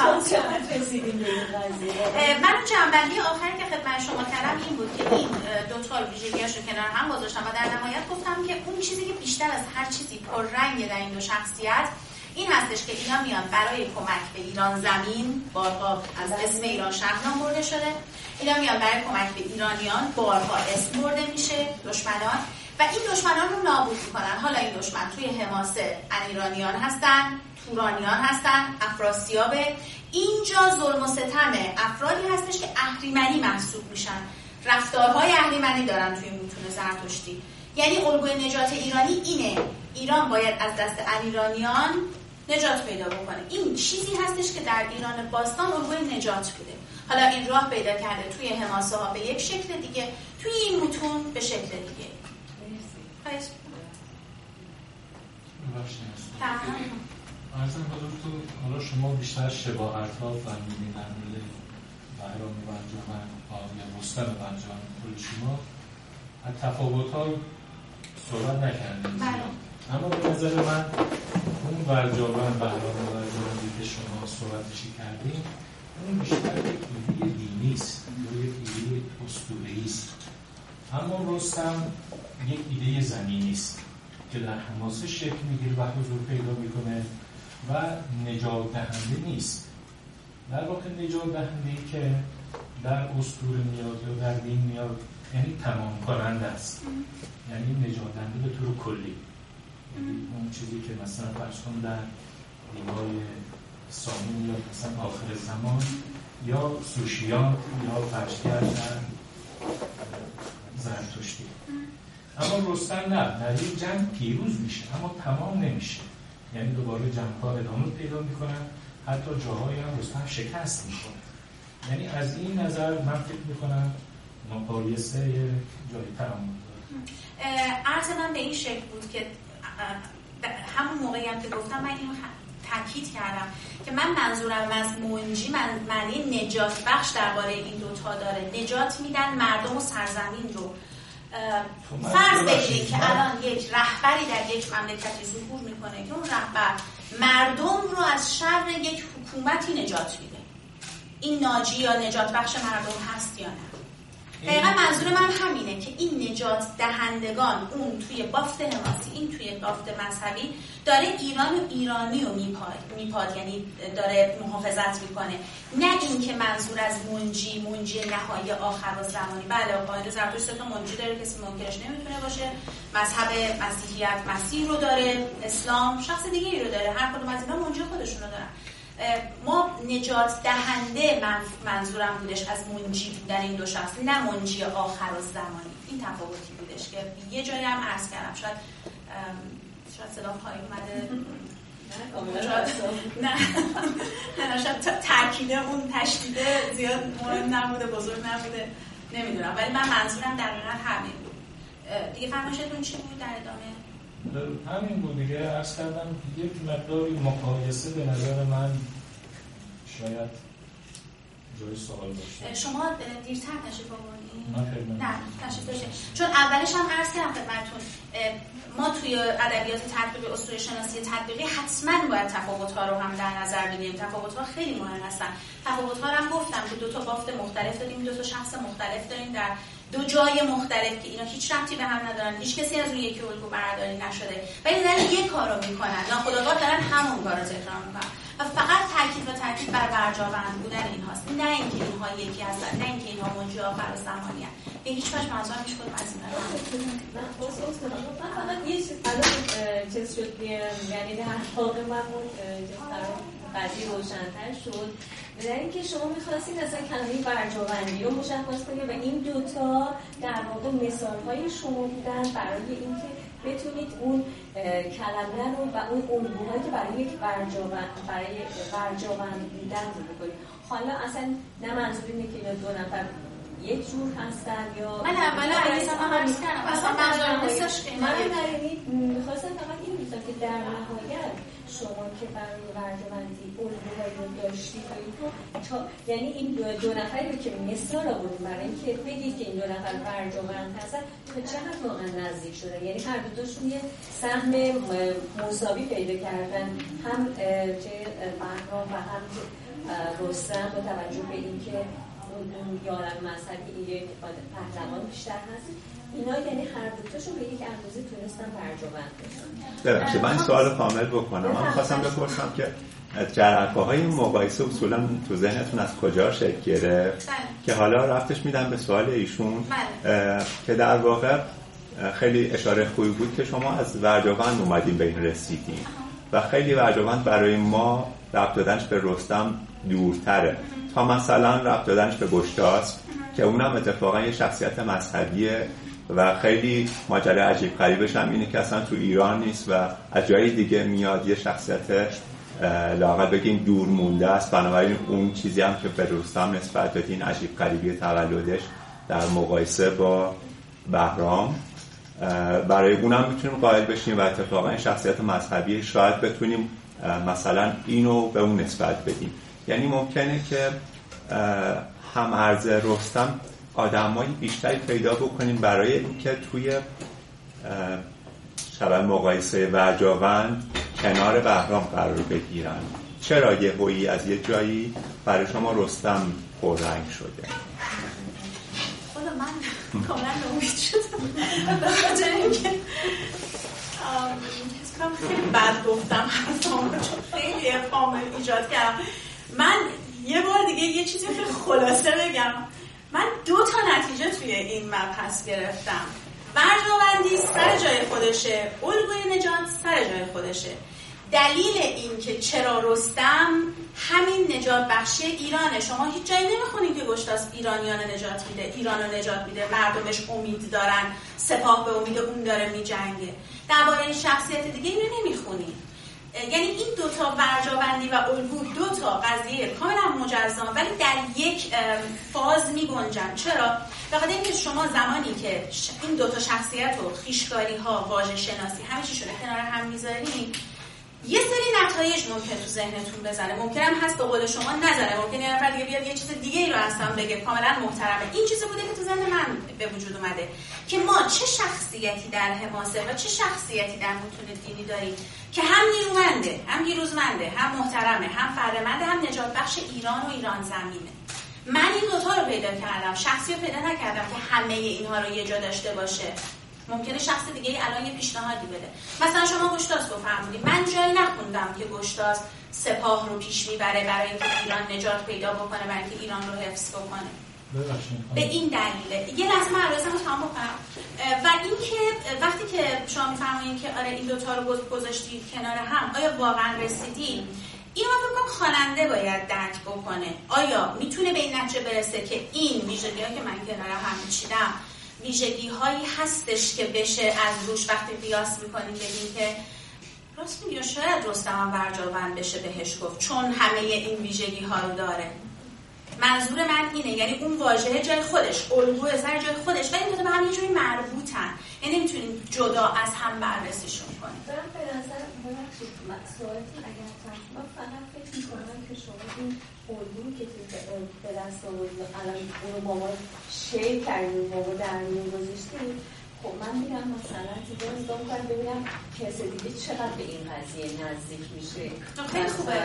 B: من جنبندی آخری که خدمت شما کردم این بود که این دو تا ویژگی‌هاش رو کنار هم گذاشتم و در نهایت گفتم که اون چیزی که بیشتر از هر چیزی پررنگه در این دو شخصیت این هستش که اینا میان برای کمک به ایران زمین، بارها از اسم ایران شهر نام برده شده، اینا میان برای کمک به ایرانیان، بارها اسم برده میشه دشمنان و این دشمنان رو نابود میکنن. حالا این دشمن توی حماسه ایرانیان هستن، تورانیان هستن، افراسیابه. اینجا ظلم و ستم افرادی هستش که اهریمنی محسوب میشن، رفتارهای اهریمنی دارن توی متون زرتشتی. یعنی الگوی نجات ایرانی اینه، ایران باید از دست ایرانیان نجات پیدا بکنه. این چیزی هستش که در ایران باستان الگوی نجات بوده. حالا این راه پیدا کرده توی حماسه ها به یک شکل دیگه، توی این متون به شکل دیگه. خواهش
F: ارزم حضورتون حالا شما بیشتر شباهت ها فرمودین در مورد بهرام برجاوند یا رستم برجاوند کل شما از تفاوت ها صحبت نکردیم، اما به نظر من اون برجاوند بهرام برجاوندی که شما صحبتشی کردیم اون بیشتر یک ایده دینی است یا یک ایده اسطوره‌ای است، اما رستم یک ایده زمینی است که در حماسه شکل میگیره و حضور پیدا میکنه و نجات دهنده نیست. در واقع نجات دهنده‌ای که در اسطوره میاد یا در دین میاد یعنی تمام کننده است، یعنی نجات دهنده به طور کلی، یعنی اون چیزی که مثلا فرض کن در دیوای سامون یا مثلا آخر زمان یا سوشیان یا پرشگر در زرتشتی. اما رستم نه، در این جنگ پیروز میشه اما تمام نمیشه، یعنی دوباره جنگ‌ها ادامه پیدا میکنن، حتی جاهایی هم رستم شکست میکنه. یعنی از این نظر من فکر میکنم مقایسه جای تمام
B: عرض من به این شکل بود که همون موقعی هم که گفتم من اینو تاکید کردم که من منظورم از منجی من معنی نجات بخش درباره این دوتا داره. نجات میدن مردم و سرزمین رو. فرض بگیرید که الان یک رهبری در یک مملکتی ظهور میکنه که اون رهبر مردم رو از شر یک حکومتی نجات میده. این ناجی یا نجات بخش مردم هست یا نه؟ دقیقا منظور من همینه که این نجات دهندگان اون توی بافت حماسی، این توی بافت مذهبی داره ایران و ایرانی رو میپاد میپاد یعنی داره محافظت میکنه، نه این که منظور از منجی منجی نهایی آخر و زمانی. بله قاعده زرتشت سه تا منجی داره، کسی منکرش نمیتونه باشه. مذهب مسیحیت مسیح رو داره، اسلام شخص دیگه ای رو داره، هر کدوم از اینا منجی خودشون رو دارن. ما نجات دهنده منظورم بودش از منجی بودن این دو شخص، نه منجی آخر و زمانی. این تفاوتی بودش که یه جایی هم عرض کردم، شاید شاید صدا پای اومده نه نه شاید تاکیده اون تشدیده زیاد مهم نبوده، بزرگ نبوده، نمیدونم، ولی من منظورم دقیقا همین بود. دیگه فرمایشتون چی بود در ادامه؟
F: همین بود دیگه. عرض کردم یک مقداری مقایسه به نظر من شاید جای سوال باشه.
B: شما دیرتر تشریف آوردین؟
F: نه
B: تشریف داشتین. چون اولش هم عرض کردم خدمتتون ما توی ادبیات تطبیقی اسطوره شناسی تطبیقی حتما باید تفاوت‌ها رو هم در نظر بگیریم. تفاوت‌ها خیلی مهم هستن. تفاوت‌ها رو هم گفتم که دو تا بافت مختلف داریم، دو تا شخص مختلف داریم در دو جای مختلف که اینا هیچ ربطی به هم ندارن، هیچ کسی از اون یکی الگو برداری نشده ولی دارن یک کارو میکنن، ناخودآگاه دارن همون کارو تکرار میکنن و فقط تاکید و تاکید بر برجاوند بودن اینهاست، نه اینکه اینها یکی هستن، نه اینکه اینها منجی آخر و زمانی هستن. به هیچ وجه منظورم هیچ کدوم از اینا
E: نه. من فقط یه چیز الان چیز شد، یعنی در واقع من اون قضیه روشن‌تر شد. در اینکه شما می‌خواستید اصلا کلمه برجاوندی رو مشخص کنید و این دوتا در واقع مثال‌های شما بودن برای اینکه بتونید اون کلمه رو و اون الگوهایی که برای یک برجاوند برای برجاوند بودن رو بکنید. حالا اصلا نه منظور اینه که اینا دو نفر یک جور هستن یا
B: من اولا علیزم هم عرض کردم اصلا منظورم نیستش که
E: من در این می‌خواستم فقط این می‌گفتم که در نهایت شما که برای برجاوندی الگوهایی رو داشتید و اینطور تا یعنی این دو, دو نفری رو که مثال آوردیم برای اینکه بگید که این دو نفر برجاوند هستن تا چقدر واقعا نزدیک شدن، یعنی هر دو تاشون یه سهم مساوی پیدا کردن، هم چه بهرام و هم رستم با توجه به اینکه اون یاران مذهبی یک پهلوان بیشتر هست، اینا یعنی هر دوتاشون به یک اندازه تونستن برجاوند بشن.
G: ببخشید من سوال کامل بکنم. من خواستم بپرسم که جرقه‌های این مقایسه اصولا تو ذهنتون از کجا شکل گرفت که حالا رفتش میدم به سوال ایشون که در واقع خیلی اشاره خوبی بود که شما از برجاوند اومدین به این رسیدین و خیلی برجاوند برای ما ربط دادنش به رستم دورتره تا مثلا ربط دادنش به گشتاسپ که اونم اتفاقا یه شخصیت مذهبیه و خیلی ماجرای عجیب غریبش هم اینه که اصلا تو ایران نیست و از جای دیگه میاد، یه شخصیت لااقل بگیم دور مونده است. بنابراین اون چیزی هم که به رستم نسبت بدین عجیب غریبی تولدش در مقایسه با بهرام، برای اونم میتونیم قائل بشیم و اتفاقا شخصیت مذهبی شاید بتونیم مثلا اینو به اون نسبت بدیم. یعنی ممکنه که هم عرض رستم آدمای بیشتری پیدا بکنیم برای اینکه توی شبه مقایسه برجاوند کنار بهرام قرار بگیرن. چرا یه هویی از یه جایی برای شما رستم پررنگ شده؟
B: خدا من کاملا نومید شدم به خاطر اینکه حس کنم خیلی بد گفتم حرفامو چون خیلی ابهام ایجاد کردم. من یه بار دیگه یه چیزی خیلی خلاصه بگم. من دو تا نتیجه توی این مبحث گرفتم. ورژاوندی سر جای خودشه، الگوی نجات سر جای خودشه. دلیل این که چرا رستم همین نجات بخشی ایرانه. شما هیچ جایی نمیخونید که گشتاس ایرانیان نجات میده، ایرانو نجات میده، مردمش امید دارن، سپاه به امید اون داره میجنگه. درباره شخصیت دیگه اینو نمیخونید. یعنی این دوتا ورژاوندی و الگو دوتا قضیه کاملا مجزا ولی در یک فاز میگنجن. چرا؟ بخاطر اینکه شما زمانی که این دوتا شخصیت و خویشکاری ها، واژه شناسی همه چیشون کنار هم میذارین، یه سری نتایج ممکن تو ذهنتون بزنه. ممکن هم هست به قول شما نذاره، ممکن یه نفر دیگه بیاد یه چیز دیگه رو اصلا بگه کاملا محترمه. این چیزی بوده که تو ذهن من به وجود اومده که ما چه شخصیتی در حماسه و چه شخصیتی در متون دینی داریم که هم نیرومنده، هم پیروزمنده، هم محترمه، هم فردمنده، هم نجات بخش ایران و ایران زمینه. من این دوتا رو پیدا کردم، شخصی رو پیدا نکردم که همه اینها رو یه جا داشته باشه. ممکنه شخص دیگه الان یه پیشنهادی بده. مثلا شما گشتاس رو فرمودید، من جایی نخوندم که گشتاس سپاه رو پیش میبره برای اینکه ایران نجات پیدا بکنه، برای اینکه ایران رو حفظ بکنه. به این دلیله. یه لحظه من عرضمو تمام بکنم. و اینکه وقتی که شما میفرمایید که آره این دوتا رو گذاشتید کنار هم، آیا واقعا رسیدین؟ این رو خواننده باید درک بکنه. آیا میتونه به این نتیجه برسه که این ویژگی‌ها که من کنار هم میچیدم ویژگی هایی هستش که بشه از روش وقتی قیاس میکنیم بگیم که راست میگه شاید رستم هم ورژاوند بشه بهش گفت چون همه این ویژگی ها رو داره. منظور من اینه، یعنی اون واژه جای خودش، الگو سر جای خودش، ولی این دو تا به هم یه جوری مربوطن، یعنی نمیتونیم جدا از هم بررسیشون کنیم.
E: برام به نظر ببخشید سوالاتی اگر من فقط فکر میکنم که شما این الگویی که تو به دست آوردید الان اونو با ما شیر کردیم، با ما در میون گذاشتید، خب من میگم مثلا تو دنیا کنم ببینم کسی دیگه چقدر به این قضیه نزدیک میشه.
B: خیلی خوبه.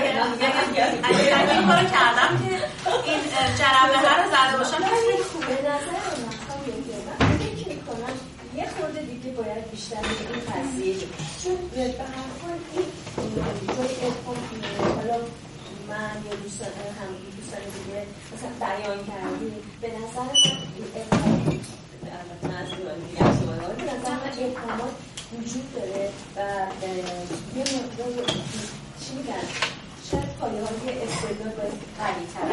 B: اگر این کارو کردم که این جربه ها رو زده باشم خیلی خوبه.
E: به نظر من خواهیم من فکر میکنم یه خورده دیگه باید بیشتر به این قضیه چون به هر حال این جای افهام حالا من یا دوستان هم دوستان دیگه مثلا بیان کردیم به نظر من این افهام البته از دیگه از سوالات به نظر من افهامات وجود داره و یه مقدار چی میگن شاید پایه های استعداد باید قوی تر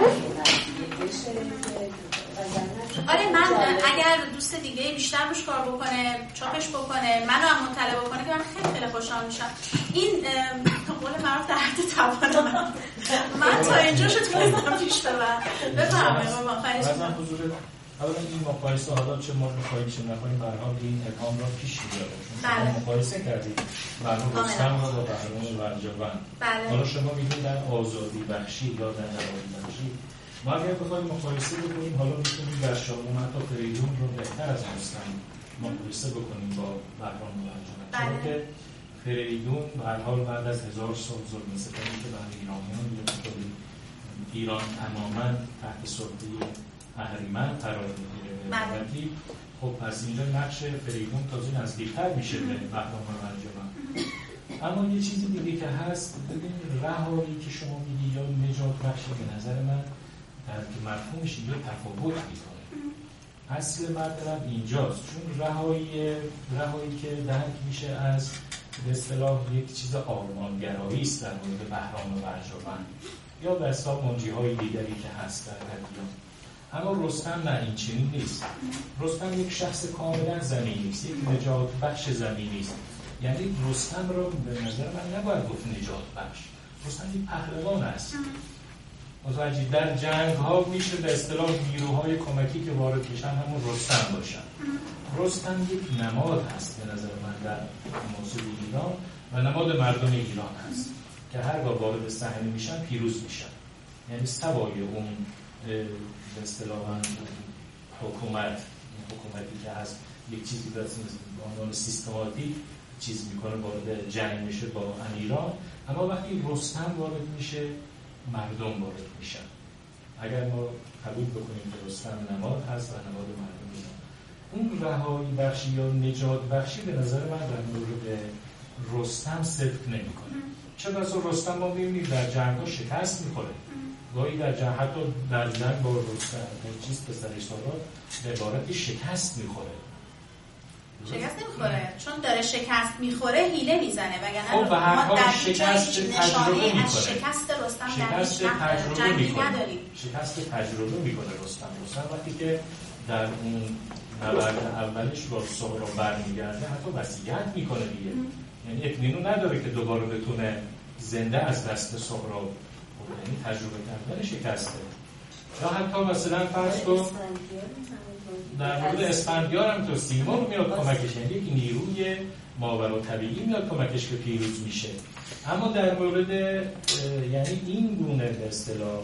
B: آره من اگر دوست دیگه بیشتر روش کار بکنه، چاپش بکنه، منو هم مطلع بکنه که من خیلی خیلی خوشحال میشم. این تا قول معروف در حد توانم من تا اینجا شد تونستم پیش ببرم. بفرمایید ما خواهش
F: می‌کنم. حالا این مقایسه حالا چه ما مقایسه نکنیم به هر حال این ابهام را پیش میاره.
B: بله.
F: مقایسه کردید معلوم رستم رو با بهرام ورژاوند.
B: بله.
F: حالا شما میگید در آزادی بخشی یا در نوایی بخشی. ما اگر بخوایم مقایسه بکنیم حالا میتونیم در شاهنامه تا فریدون رو بهتر از رستم مقایسه بکنیم با بهرام ورژاوند. چون که فریدون به هر حال بعد از هزار سال ظلم ستمی که بر ایرانیان یا ایران تماما تحت سلطه اهریمن قرار میگیره. بله. خب پس اینجا نقش فریدون تازه نزدیکتر میشه به بهرام ورژاوند. اما یه چیزی دیگه که هست، ببین رهایی که شما میگی یا نجات بخشی به نظر من در مفهومش اینجا تفاوت میکنه. اصل مطلب اینجاست، چون رهایی رهایی که درک میشه از به اصطلاح یک چیز آرمانگرایی است در مورد بهرام ورژاوند یا به اصطلاح منجی‌های دیگری که هست در ادیان. اما رستم نه، این چنین نیست. رستم یک شخص کاملا زمینی است، یک نجات بخش زمینی است. یعنی رستم رو به نظر من نباید گفت نجات بخش. رستم یک پهلوان است. متوجه در جنگ ها میشه به اصطلاح نیروهای کمکی که وارد میشن همون رستم باشن. رستم یک نماد هست به نظر من در موضوع ایران و نماد مردم ایران هست که هر بار وارد صحنه میشن پیروز میشن. یعنی سوای اون به اصطلاح حکومت حکومتی که هست یک چیزی به عنوان سیستماتیک چیز میکنه وارد جنگ میشه با ایران، اما وقتی رستم وارد میشه مردم وارد میشن. اگر ما قبول بکنیم که رستم نماد هست و نماد مردم ایران، اون رهایی بخشی یا نجات بخشی به نظر من در مورد رستم صدق نمی‌کنه. چه بسا رستم ما می‌بینیم در جنگ‌ها شکست می‌خوره. گاهی در جنگ، حتی در جنگ با رستم چیز پسرش سارا به عبارتی شکست می‌خوره.
B: شکست نمی‌خوره چون داره شکست می‌خوره حیله میزنه وگرنه
F: خب به هر حال شکست تجربه
B: از شکست رستم
F: شکست
B: در
F: تجربه می‌کنه.
B: نداریم.
F: شکست تجربه می‌کنه رستم. رستم وقتی که در اون نبرد اولش با سهراب برمیگرده حتی وصیت میکنه دیگه، یعنی اطمینان نداره که دوباره بتونه زنده از دست سهراب، یعنی تجربه کردن شکسته. یا حتی مثلا فرض کن در مورد اسفندیار هم تو سیمرغ میاد کمکش، یعنی یک نیروی ماورالطبیعی میاد کمکش که پیروز میشه. اما در مورد یعنی این گونه به اصطلاح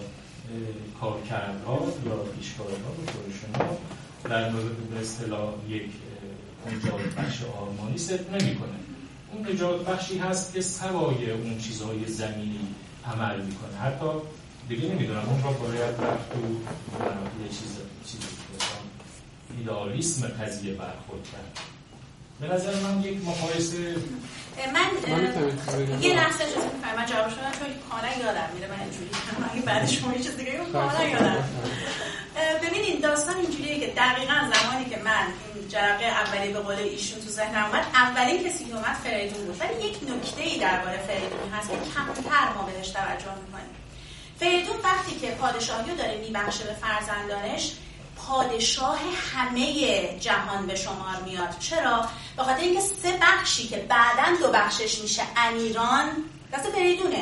F: کارکردها یا پیشکارها به طور شما در مورد به اصطلاح یک نجات بخش آرمانی صدق نمی‌کنه. اون نجات بخشی هست که سوای اون چیزهای زمینی عمل میکنه. حتی دیگه نمیدونم اون را باید رفت تو یه چیز چیزی ایدئالیسم قضیه برخورد کرد. به نظر من یک مقایسه
B: من یه لحظه اجازه می‌خوام من جواب شدم چون کاملا یادم میره من اینجوری اگه بعد شما یه چیز دیگه کاملا یادم. ببینید داستان اینجوریه که دقیقاً زمانی که من این جرقه اولی به قول ایشون تو ذهنم اومد اولین کسی که اومد فریدون بود. ولی یک نکته‌ای درباره فریدون هست که کمتر ما بهش توجه می‌کنیم. فریدون وقتی که پادشاهی رو داره میبخشه به فرزندانش پادشاه همه جهان به شمار میاد. چرا؟ به خاطر اینکه سه بخشی که بعداً دو بخشش میشه امیران دست فریدونه.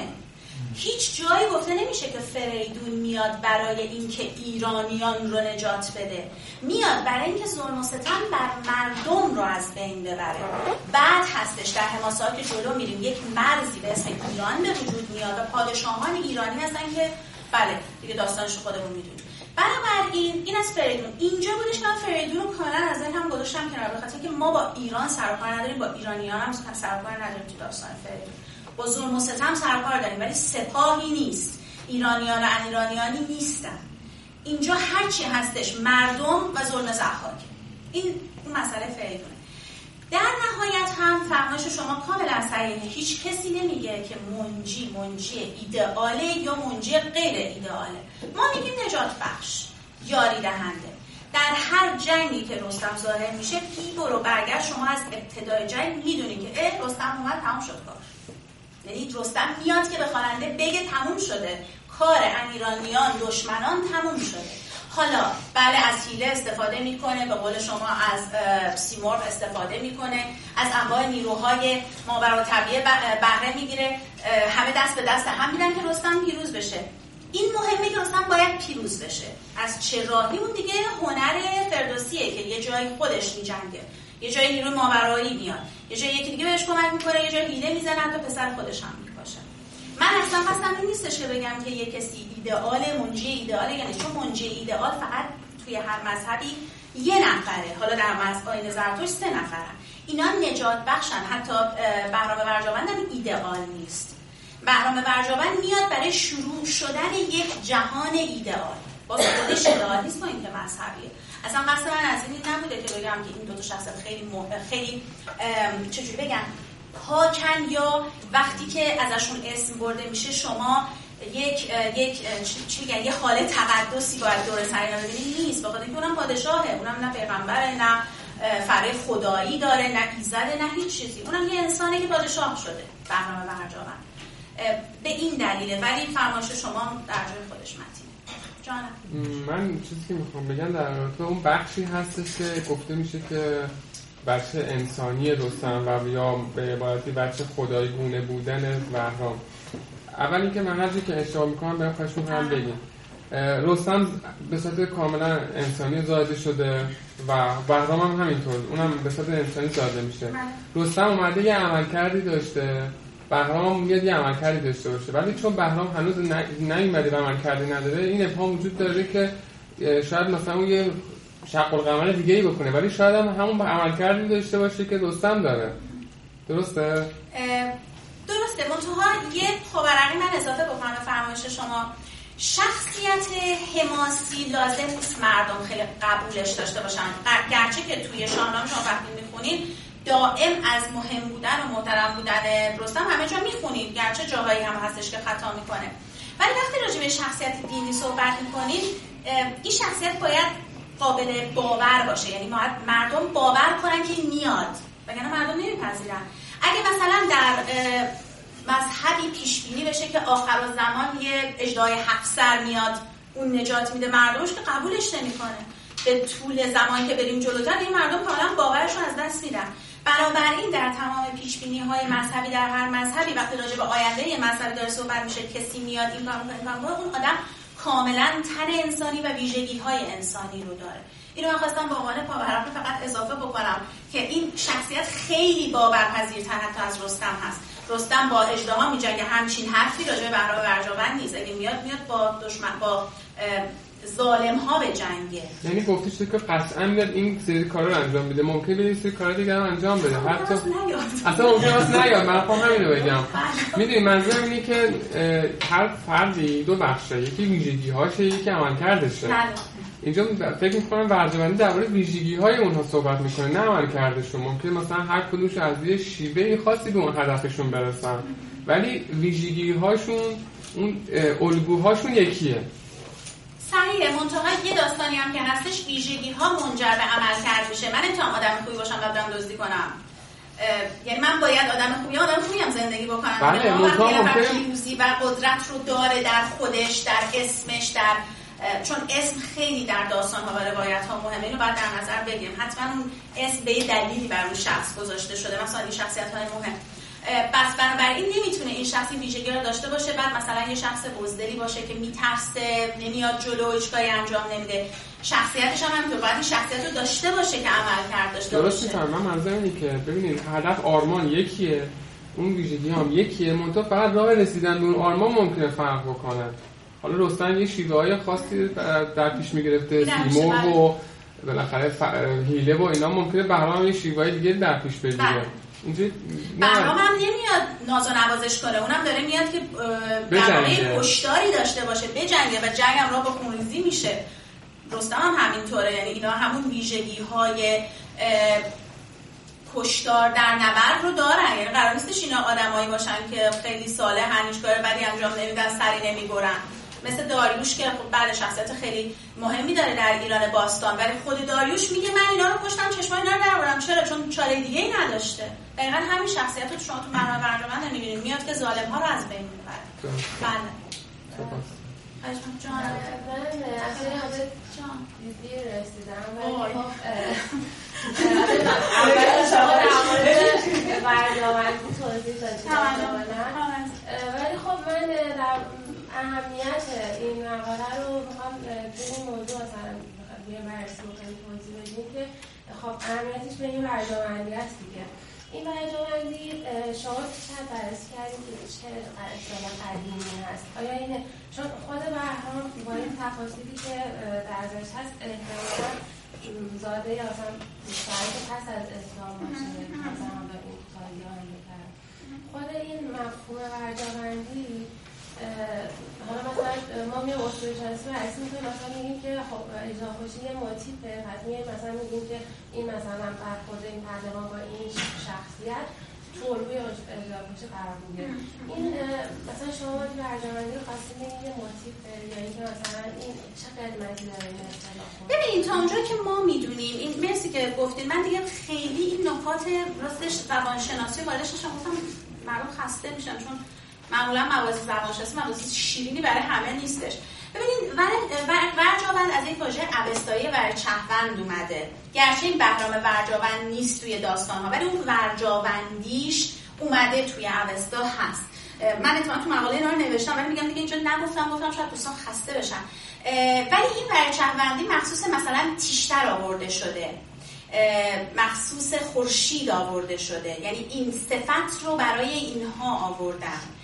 B: هیچ جایی گفته نمیشه که فریدون میاد برای اینکه ایرانیان رو نجات بده، میاد برای اینکه ظلم و ستم بر مردم رو از بین ببره. بعد هستش در حماسات که جلو میریم یک مرزی به اسم ایران به وجود میاد و پادشاهان ایرانی هستن که بله دیگه داستانش خودمون میدونیم. بنابراین این از فریدون اینجا بودش که من فریدون رو کاملا از ذهنم گذاشتم کنار به خاطر که ما با ایران سر و کار نداریم، با ایرانیان هم سر و کار نداریم تو داستان فریدون. با ظلم و ستم سر و کار داریم ولی سپاهی نیست، ایرانیان و ایرانیانی نیستن. اینجا هرچی هستش مردم و ظلم ضحاک. این اون مسئله فریدونه. در نهایت هم فرمایش شما کاملا صحیحه. هیچ کسی نمیگه که منجی منجی ایدئاله یا منجی غیر ایدئاله. ما میگیم نجات بخش، یاری دهنده. در هر جنگی که رستم ظاهر میشه بی برو برگشت شما از ابتدای جنگ میدونید که اه رستم اومد تمام شد کار. یعنی رستم میاد که به خواننده بگه تموم شده کار امیرانیان دشمنان تموم شده. حالا بله از حیله استفاده میکنه، به قول شما از سیمرغ استفاده میکنه، از انواع نیروهای ماورالطبیعی بهره میگیره، همه دست به دست هم میدن که رستم پیروز بشه. این مهمه که رستم باید پیروز بشه. از چه راهی اون دیگه هنر فردوسیه که یه جای خودش میجنگه، یه جای نیروی ماورایی میاد، یه جای یکی دیگه بهش کمک میکنه، یه جای حیله میزنه تا پسر خودش هم میکشه. من اصلا قصدم این نیستش که بگم که یه کسی ایدئاله، منجی ایدئاله، یعنی چون منجی ایدئال فقط توی هر مذهبی یه نفره. حالا در مذهب آیین زرتشت سه نفرن. اینا نجات بخشن. حتی بهرام برجاوند هم ایدئال نیست. بهرام برجاوند میاد برای شروع شدن یک جهان ایدئال. با خودش ایدئال نیست با اینکه مذهبیه. اصلا قصد من از این نبوده که بگم که این دو تا شخصیت خیلی مهم، خیلی چجوری بگم پاکن یا وقتی که ازشون اسم برده میشه شما یک یک چی میگن یه حاله تقدسی باید دور سر اینا ببینید. نیست. بخاطر اینکه اونم پادشاهه، اونم نه پیغمبره، نه فره خدایی داره، نه ایزده، نه هیچ چیزی. اونم یه انسانه که پادشاه شده. بهرام برجاوند به این دلیله. ولی فرمایش شما در جای خودش متینه. جانم
C: من چیزی که میخوام بگم در رابطه اون بخشی هستش که گفته میشه که بخش انسانی رستم و یا به عبارتی بخش خدایگونه بودن بهرام. اول اینکه من هر چی که اشتباه میکنم برای خواهش میکنم بگیم. رستم به صورت کاملا انسانی زاده شده و بهرام هم همینطور، اونم به صورت انسانی زاده میشه. رستم اومده یه عملکردی داشته، بهرام میاد یه عملکردی داشته باشه، ولی چون بهرام هنوز نیومده و عملکردی نداره این ابهام وجود داره که شاید مثلا اون یه شق القمر دیگه ای بکنه، ولی شاید هم همون عملکردی داشته باشه که رستم داره. درسته؟
B: درسته. منتها یه خبرنگی من اضافه بکنم به فرمایش شما. شخصیت حماسی لازم نیست مردم خیلی قبولش داشته باشن، گرچه که توی شاهنامه شما وقتی میخونید دائم از مهم بودن و محترم بودن رستم همه جا میخونید، گرچه جاهایی هم هستش که خطا میکنه، ولی وقتی راجع به شخصیت دینی صحبت میکنید این شخصیت باید قابل باور باشه، یعنی مردم باور کنن که این میاد، وگرنه مردم نمیپذیرن. اگه مثلا در مذهبی پیش بینی بشه که آخرالزمان یه اژدهای هفت سر میاد اون نجات میده مردمش، که قبولش نمیکنه. به طول زمان که بریم جلوتر این مردم کاملا باورشون از دست میدن. بنابراین در تمام پیش بینی های مذهبی در هر مذهبی وقتی راجع به آینده یه مذهبی داره صحبت میشه، کسی میاد این کارو میکنه این کارو، اون آدم کاملا تن انسانی و ویژگی های انسانی رو داره. اینو من خواستم به عنوان پاورقی فقط اضافه بکنم که این شخصیت خیلی باورپذیرتر حتی از رستم هست. رستم با اژدها میجنگه، همچین حرفی راجع به بهرام ورجاوند نیست. اگه میاد میاد با دشمن با ظالم ها به جنگه.
C: یعنی گفته شده که قطعا میاد این سری کارا رو انجام بده، ممکنه بده این سری کارا دیگه هم انجام بده، حتی اصلا ممکنه واسه نیاد. من خواهم همینو بگم. میدونی منظورم اینه که هر فردی دو بخشه، یکی ویژگی‌هاشه یکی عملکردشه. اینجا فکر می‌کنم ورجاوندی درباره ویژگی‌های اونها صحبت می‌کنه، نه عملکردشون. ممکنه مثلا هر کدومش از یه شیوه خاصی به اون هدفشون برسن، ولی ویژگی‌هاشون اون الگوهاشون یکیه.
B: صحیحه، منتها یه داستانی هم که هستش ویژگی‌ها منجر به عمل کرد میشه. من نمیتونم آدم خوبی باشم و برم دزدی کنم، یعنی من باید آدم خوبی آدم خوبی هم زندگی بکنم.
C: بله، منتها ممکنه
B: پیروزی و قدرت رو داره در خودش، در اسمش، در چون اسم خیلی در داستان‌ها و روایت‌ها مهمه، اینو باید در نظر بگیریم. حتما اون اسم به یه دلیلی بر اون شخص گذاشته شده، مثلا این شخصیت‌های مهم. پس بنابراین نمیتونه این شخصی ویژگی رو داشته باشه بعد مثلا یه شخص بزدلی باشه که میترسه، نمیاد جلو، هیچ کاری انجام نمیده. شخصیتش هم همینطور باید این شخصیت رو داشته باشه که عمل کرد داشته
C: درست
B: باشه.
C: درست می‌فهمم. منظورم اینه که ببینید هدف آرمان یکیه، اون ویژگی هم یکیه، منتها فقط راه رسیدن به اون آرمان ممکنه فرق بکنه. حالا رستم یه شیوه‌های خاصی در پیش می‌گرفته، سیمرغ و بالاخره حیله و اینا، ممکنه بهرام یه شیوه‌های دیگه در پیش بگیره. اینجوری
B: بهرام هم نمیاد ناز و نوازش کنه، اونم داره میاد که درباره کشتاری داشته باشه، بجنگه و جنگ هم را با خونریزی میشه. رستم هم همینطوره، یعنی اینا همون ویژگی‌های کشتار در نبرد رو دارن. یعنی قرار نیستش اینا آدمایی باشن که خیلی صالحن، هیچ کار بدی انجام نمیدن، سری نمیبرن. مثل داریوش که خب بعد شخصیت خیلی مهمی داره در ایران باستان، ولی خود داریوش میگه من اینا رو کشتم چشمای اینا رو درآوردم. چرا؟ چون چاره دیگه‌ای نداشته. دقیقاً همین شخصیت رو شما تو بهرام ورجاوند می‌بینید، میاد که ظالم ها رو از بین میبره. بله. خواهش می‌کنم جان.
H: من اصلا حالا جان دیر رسیدم ولی خب اول شما در مورد ورجاوند توضیح دادید. ولی خب من در اهمیت این مقاله رو میخوام به این موضوع مثلا بیان بررسی بکنیم، توضیح بدیم که خب اهمیتش به این ورجاوندی هست دیگه. این ورجاوندی شما شاید بررسی کردیم که چه اصطلاح قدیمی هست. آیا اینه چون خود بهرام با این تفاصیلی که در ازش هست احتمالاً زاده یا مثلا شاید پس از اسلام باشه، مثلا به این تاریان بکرد. خود این مفهوم ورجاوندی حالا مثلا ما میام اصول شناسی بررسی میکنیم، مثلا میگیم که خب اجزاخوشی یه موتیفه، پس میگیم مثلا میگیم که این مثلا برخورد این پهلوان با این شخصیت تو الگوی اجزاخوشی قرار میگیره. این مثلا شما باید ورجاوندی رو خواستیم بگیم یه موتیفه یا اینکه مثلا این چه قدمتی داره این اصطلاح؟
B: ببینید تا اونجا که ما میدونیم، این مرسی که گفتید، من دیگه خیلی این نکات راستش زبانشناسی واردش نشم، گفتم مردم خسته میشن چون معمولا مباحث زبانشناسی مباحث شیرینی برای همه نیستش. ببینید ورجاوند از این واژه اوستایی ورچهوند اومده، گرچه این بهرام ورجاوند نیست توی داستان‌ها ولی اون ورجاوندیش اومده توی اوستا هست. من اتفاقا تو مقاله اینا رو نوشتم ولی میگم دیگه اینجا نگفتم، گفتم شاید دوستان خسته بشن. ولی این ورچهوندی مخصوص مثلا تیشتر آورده شده، مخصوص خورشید آورده شده، یعنی این صفت رو برای اینها آوردن.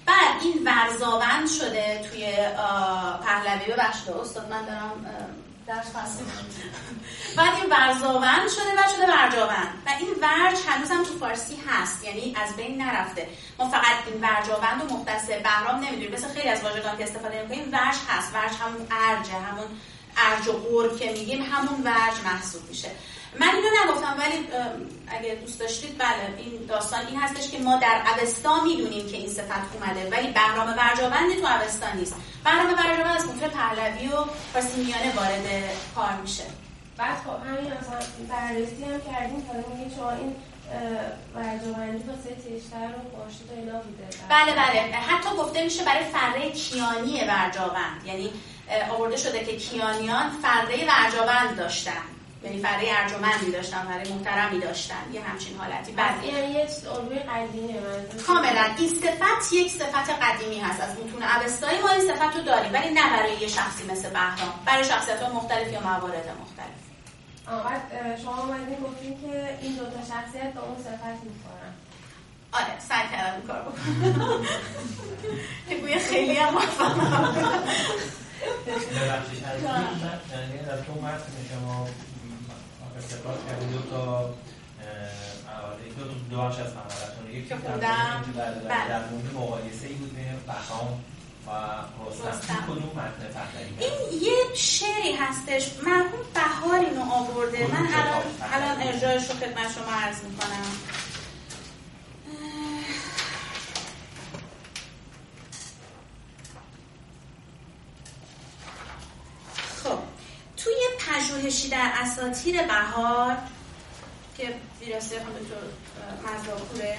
B: بعد این ورزاوند شده توی پهلوی. ببخشید استاد من دارم درس فصلی بعد این ورزاوند شده و شده ورجاوند و این ورج هنوز هم تو فارسی هست، یعنی از بین نرفته. ما فقط این ورجاوند و مختص بهرام نمیدونیم، مثل خیلی از واژگان که استفاده میکنیم ورج هست. ورج همون ارجه، همون ارج و قرب که میگیم همون ورج محسوب میشه. من اینو نگفتم ولی اگه دوست داشتید بله این داستان این هستش که ما در اوستا میدونیم که این صفت اومده ولی بهرام ورجاوندی تو اوستا نیست. بهرام ورجاوند از متون پهلوی و فارسی میانه وارد کار میشه.
H: بعد خب همین مثلا بررسی هم کردیم تا اینکه شما این ورجاوندی واسه تشتر و خورشید و اینا بوده.
B: بله بله حتی گفته میشه برای فره کیانی ورجاوند، یعنی آورده شده که کیانیان فره ورجاوند داشتن، یعنی فره ارجمندی داشتن، فره محترمی داشتن، یه همچین حالتی. بعد
H: یعنی یه الگوی قدیمیه.
B: کاملا این صفت یک صفت قدیمی هست از متون اوستایی. ما این صفت رو داریم ولی نه برای یه شخصی مثل بهرام، برای شخصیت‌ها مختلف یا موارد مختلف.
H: بعد شما اومدین گفتین که این دو تا شخصیت به اون صفت می‌خورن.
B: آره سعی کردم این کار بکنم که گویا خیلی هم موفقم.
I: ببخشید یعنی از تو متن شما استفاده کردید دو تا مقاله دو تا دو بخش از مقاله‌تون، یکی در در مورد مقایسه‌ای بود بین بهرام و رستم. کدوم متن پهلوی؟
B: این یه شعری هستش مرحوم بهار اینو آورده. من الان الان ارجاعش رو خدمت شما عرض می‌کنم. خب توی پژوهشی در اساطیر بهار که ویراسته دکتر مزاپوره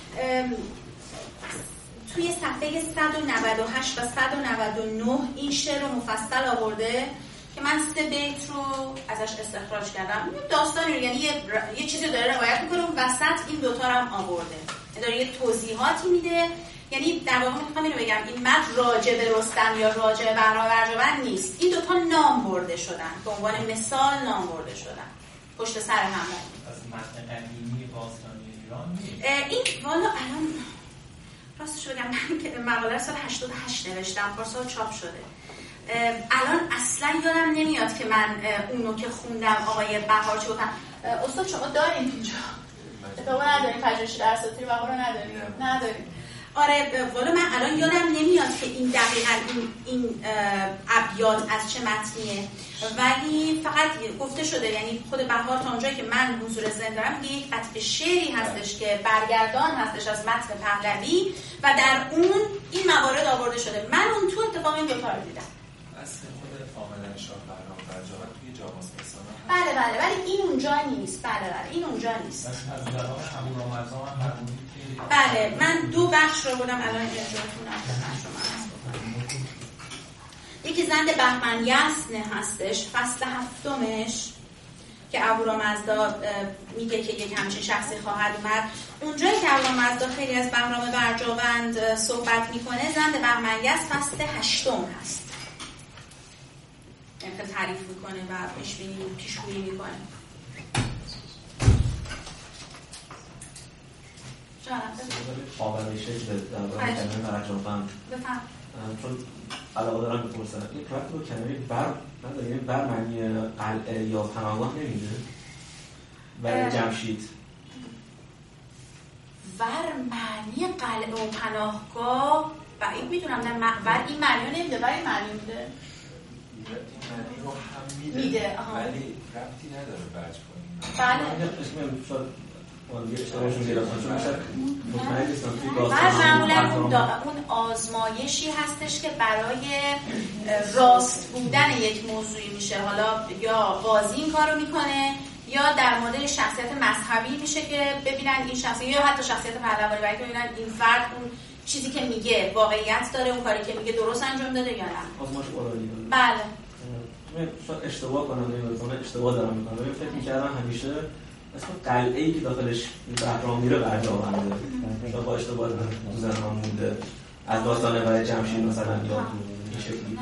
B: توی صفحه صد و نود و هشت و صد و نود و نه این شعر رو مفصل آورده که من سه بیت رو ازش استخراج کردم. داستانی رو یعنی یه, یه چیزی داره روایت میکنه و وسط این دوتا رو هم آورده، داره یه توضیحاتی میده. یعنی در واقع میخوام اینو بگم این متن راجع به رستم یا راجع به بهرام ورجاوند نیست، این دوتا نام برده شدن، به عنوان مثال نام برده شدن پشت سر هم.
I: از متن قدیمی باستانی ایران نیست
B: این. والا الان راستش بگم من که مقاله سال هشتاد و هشت نوشتم، پارسال چاپ شده. الان اصلا یادم نمیاد که من اونو که خوندم آقای بهار چی گفتم. استاد شما دارین اینجا؟ اتفاقا ندارین پژوهشی در اساطیر بهار رو ندارین؟ ندارین. آره والا من الان یادم نمیاد که این دقیقاً این این ابیات از چه متنیه، ولی فقط گفته شده، یعنی خود بهار تا اونجایی که من حضور ذهن دارم یک قطعه شعری هستش که برگردان هستش از متن پهلوی و در اون این موارد آورده شده. من اون تو اتفاقا این دوتا رو دیدم.
J: اصل خود فاقد شاه بهرام ورجاوند توی جاماس مثلا.
B: بله بله ولی این اونجا نیست. بله بله این اونجا نیست.
I: از زبان اهورامزدا هم مربوطه.
B: بله من دو بخش رو بردم الان اجازهتونم خدمت شما عرض بکنم. یکی زند بهمن یسن هستش، فصل هفتمش که اهورامزدا میگه که یک همچین شخصی خواهد اومد. اونجایی که اهورامزدا خیلی از بهرام ورجاوند صحبت میکنه زند بهمن یسن فصل هشتم هست، یعنی تعریف میکنه و پیشبینی پیشگویی میکنه.
D: قابل شکل در واقع کنار ورجاوند
B: بفهم
D: چون علاقه دارم بپرسم این پرات رو کناری بر نداره، یعنی بر معنی قلعه یا پناهگاه نمیده برای جمشید؟
B: ور معنی قلعه و پناهگاه بعید میدونم. نه ور این معنی نمیده، ولی معنی میده.
J: این معنی رو هم میده
B: میده
J: ولی ربطی نداره برج کنیم.
B: بله
J: و
B: معمولا اون آزمایشی هستش که برای راست بودن یک موضوعی میشه، حالا یا قاضی این کارو میکنه یا در مورد شخصیت مذهبی میشه که ببینن این شخصیت یا حتی شخصیت پهلوانی برای که ببینن این فرد اون چیزی که میگه واقعیت داره، اون کاری که میگه درست انجام داده یا نه.
D: آزمایش اورالی.
B: بله.
D: من شاید اشتباه کنم، نمیدونم اشتباه دارم میکنم. من فکر می‌کردم همیشه اسم قلعه‌ای که داخلش بهرام میره ورجاونده. شاید با اشتباه تو ذهنم مونده. از داستان برای جمشید مثلا یا این شکلی.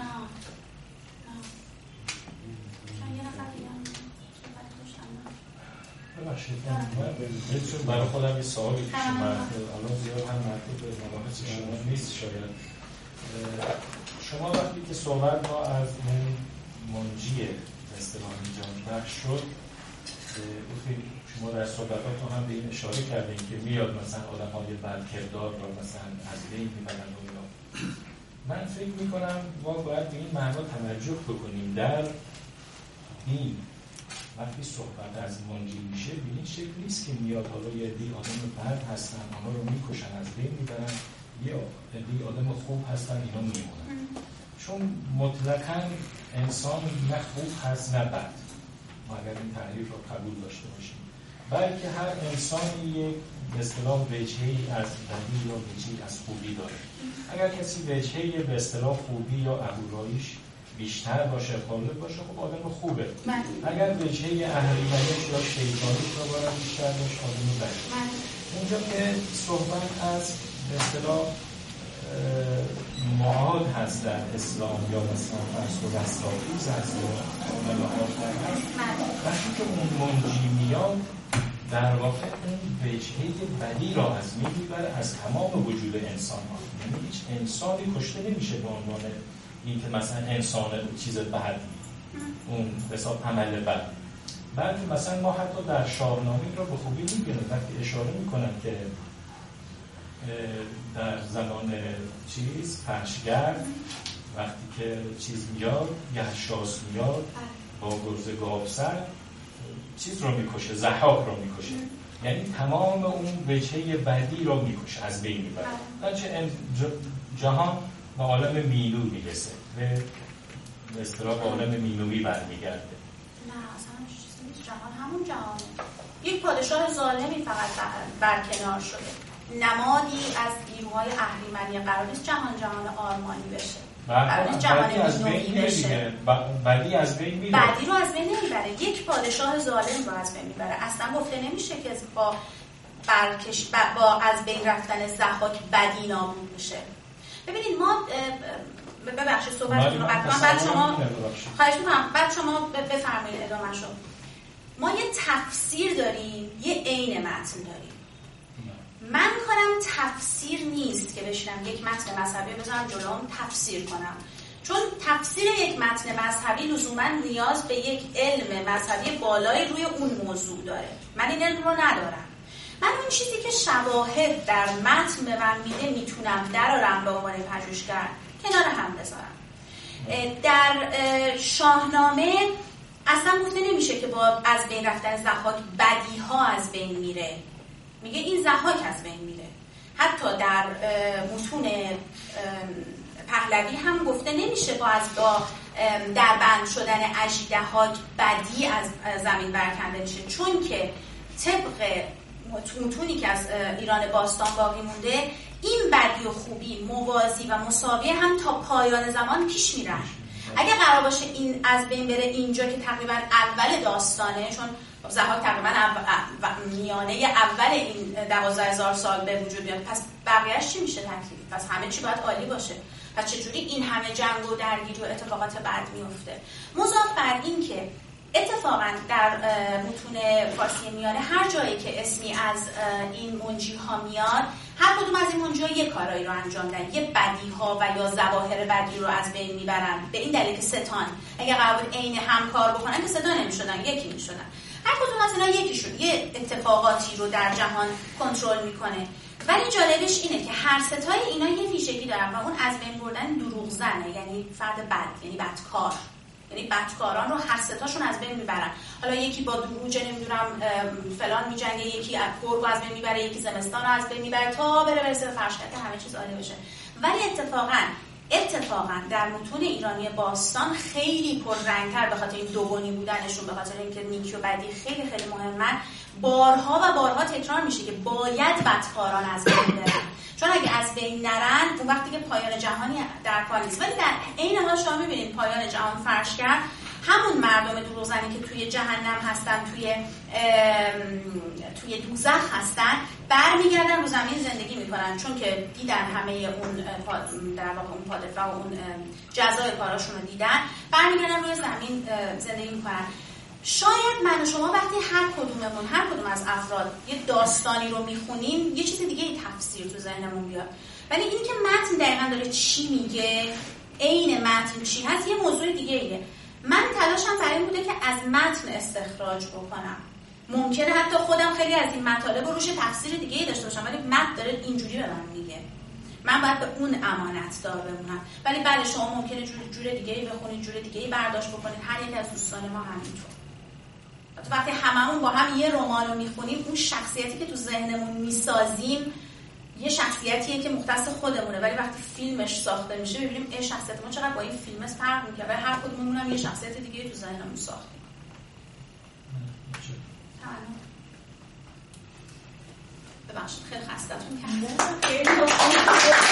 F: ببخشید من برای خودم یه سوالی پیش اومد، الان زیاد هم مربوط به مباحث شما نیست شاید. شما وقتی که صحبت ما از اون منجی به اصطلاح نجات بخش شد، شما در صحبتاتون هم به این اشاره کردین که میاد مثلا آدم‌های بدکردار رو مثلا از بین میبرن و اینا. من فکر میکنم ما باید به این معنا توجه بکنیم. در این وقتی صحبت از منجی میشه به این شکل نیست که میاد حالا یه دی آدم بد هستن آنها رو میکشن از بین میبرن، یا دی آدم خوب هستن اینا میمونن. چون مطلقاً انسان نه خوب هست نه بد، ما اگر این تعریف رو قبول داشته باشیم، بلکه هر انسانی یک به اصطلاح وجهی از بدی یا وجهی از خوبی داره. اگر کسی وجهی به اصطلاح خوبی یا ابوراییش بیشتر باشه، غالب باشه، خب آدم خوبه. من. اگر وجهی اهریمنیش یا شیطانیش رو باید بیشتر باشه، آدم بده. اونجا که صحبت از به اصطلاح معاد هست در اسلام یا مثلا فرض و رستاخیز هست یا عمل آخر هست، وقتی که اون منجی میاد در واقع اون وجهه بدی را از می میبره از تمام وجود انسان ها. یعنی هیچ انسانی کشته نمیشه به عنوان این که مثلا انسان چیز بد، اون حساب عمل بد، بلکه مثلا ما حتی در شاهنامه را به خوبی میبینیم وقتی اشاره میکنن که در زمان چیز پرشگرد وقتی که چیز میاد گهشاس میاد با گرز گاوسر چیز رو میکشه، ضحاک رو میکشه، یعنی تمام اون وجهه بدی رو میکشه، از بین میبره. بچه جهان به عالم مینو میرسه، به اصطلاح به عالم مینوی برمیگرده.
B: نه اصلا چیزی نیست، جهان همون جهانه. یک پادشاه ظالمی فقط برکنار شده، نمادی از نیروهای اهریمنی قرار نیست جهان جهان آرمانی بشه، قرار نیست جهان مینوی بشه.
F: بدی از بین میبره،
B: بدی رو از بین نمیبره، یک پادشاه ظالم رو از بین میبره. اصلا گفته نمیشه که با برکش با از بین رفتن ضحاک بدی نابود میشه. ببینید ما ببخشید صحبتتون رو قطعا بعد شما خواهش میکنم بعد شما بفرمایید ادامه شو. ما یه تفسیر داریم، یه عین متن داریم. من کارم تفسیر نیست که بشینم یک متن مذهبی بذارم جلوم تفسیر کنم، چون تفسیر یک متن مذهبی لزوما نیاز به یک علم مذهبی بالای روی اون موضوع داره. من این علم رو ندارم. من اون چیزی که شواهد در متن به من میده میتونم درارم به عنوان پژوهشگر کنار هم بذارم. در شاهنامه اصلا گفته نمیشه که با از بین رفتن ضحاک بدی ها از بین میره، میگه این ضحاک از بین میره. حتی در متون پهلوی هم گفته نمیشه با از با در بند شدن اژدها بدی از زمین برکنده میشه، چون که طبق متونی که از ایران باستان باقی مونده این بدی و خوبی موازی و مساویه هم تا پایان زمان پیش میرن. اگه قرار باشه این از بین بره اینجا که تقریبا اول داستانه، چون ضحاک تقریبا میانه اول این دوازده هزار سال به وجود میاد، پس بقیه‌اش چی میشه تکلیف؟ پس همه چی باید عالی باشه. پس چجوری این همه جنگ و درگیری و اتفاقات بد میفته؟ مضاف بر این که اتفاقا در متون فارسی میانه هر جایی که اسمی از این منجی ها میاد، هر کدوم از این منجی ها یک کارایی رو انجام دادن، یه بدی ها و یا ظواهر بدی رو از بین میبرن، به این دلیل که ستان اگه قرار بود عین هم کار بکنن که ستان نمیشدن، یکی میشدن. هر کدوم از اینا یکیشون یه اتفاقاتی رو در جهان کنترل میکنه. ولی جالبش اینه که هر ستای اینا یه ویژگی دارن و اون از بین بردن دروغزنه، یعنی فرد بد، یعنی بدکار، یعنی بدکاران رو هر ستاشون از بین میبرن. حالا یکی با دروغ نمیدونم فلان میجنگه، یکی گرگو از بین میبره، یکی زمستان رو از بین میبره تا بره برسه به فرش که همه چیز عالی بشه. ولی اتفاقا اتفاقا در متون ایرانی باستان خیلی پررنگ‌تر به خاطر این دوگونی بودنشون، به خاطر اینکه نیکی و بدی خیلی خیلی مهمن، بارها و بارها تکرار میشه که باید بدکاران از بین برن، چون اگه از بین نرن اون وقتی که پایان جهانی در کار نیست. ولی در عین حال شما میبینید پایان جهان فرش کرد، همون مردم دروغزنی که توی جهنم هستن، توی توی دوزخ هستن، برمیگردن رو زمین زندگی میکنن، چون که دیدن همه اون در واقع اون پاداش و اون جزای کاراشون رو دیدن، برمیگردن روی زمین زندگی میکنن. شاید من و شما وقتی هر کدوممون هر کدوم از افراد یه داستانی رو میخونیم یه چیز دیگه ای تفسیر تو ذهنمون بیاد، ولی این که متن دقیقاً داره چی میگه، عین متن چی هست، یه موضوع دیگه ایه. من تلاشم برای این بوده که از متن استخراج بکنم. ممکنه حتی خودم خیلی از این مطالب رو روش تفسیر دیگه ای داشته باشم، ولی متن داره اینجوری به من میگه، من باید به اون امانت دار بمونم. ولی بله شما ممکنه جور جور دیگه ای بخونید، جور دیگه ای برداشت بکنید. هر یک از دوستان ما همینطور. وقتی هممون با هم یه رمان رو میخونیم، اون شخصیتی که تو ذهنمون میسازیم یه شخصیتیه که مختص خودمونه، ولی وقتی فیلمش ساخته میشه ببینیم این شخصیت ما چقدر با این فیلم فرق میکنه و هر کدوممون هم یه شخصیت دیگه تو ذهنمون ساختیم. تمام. ببخشید خیلی خسته‌تون کردم.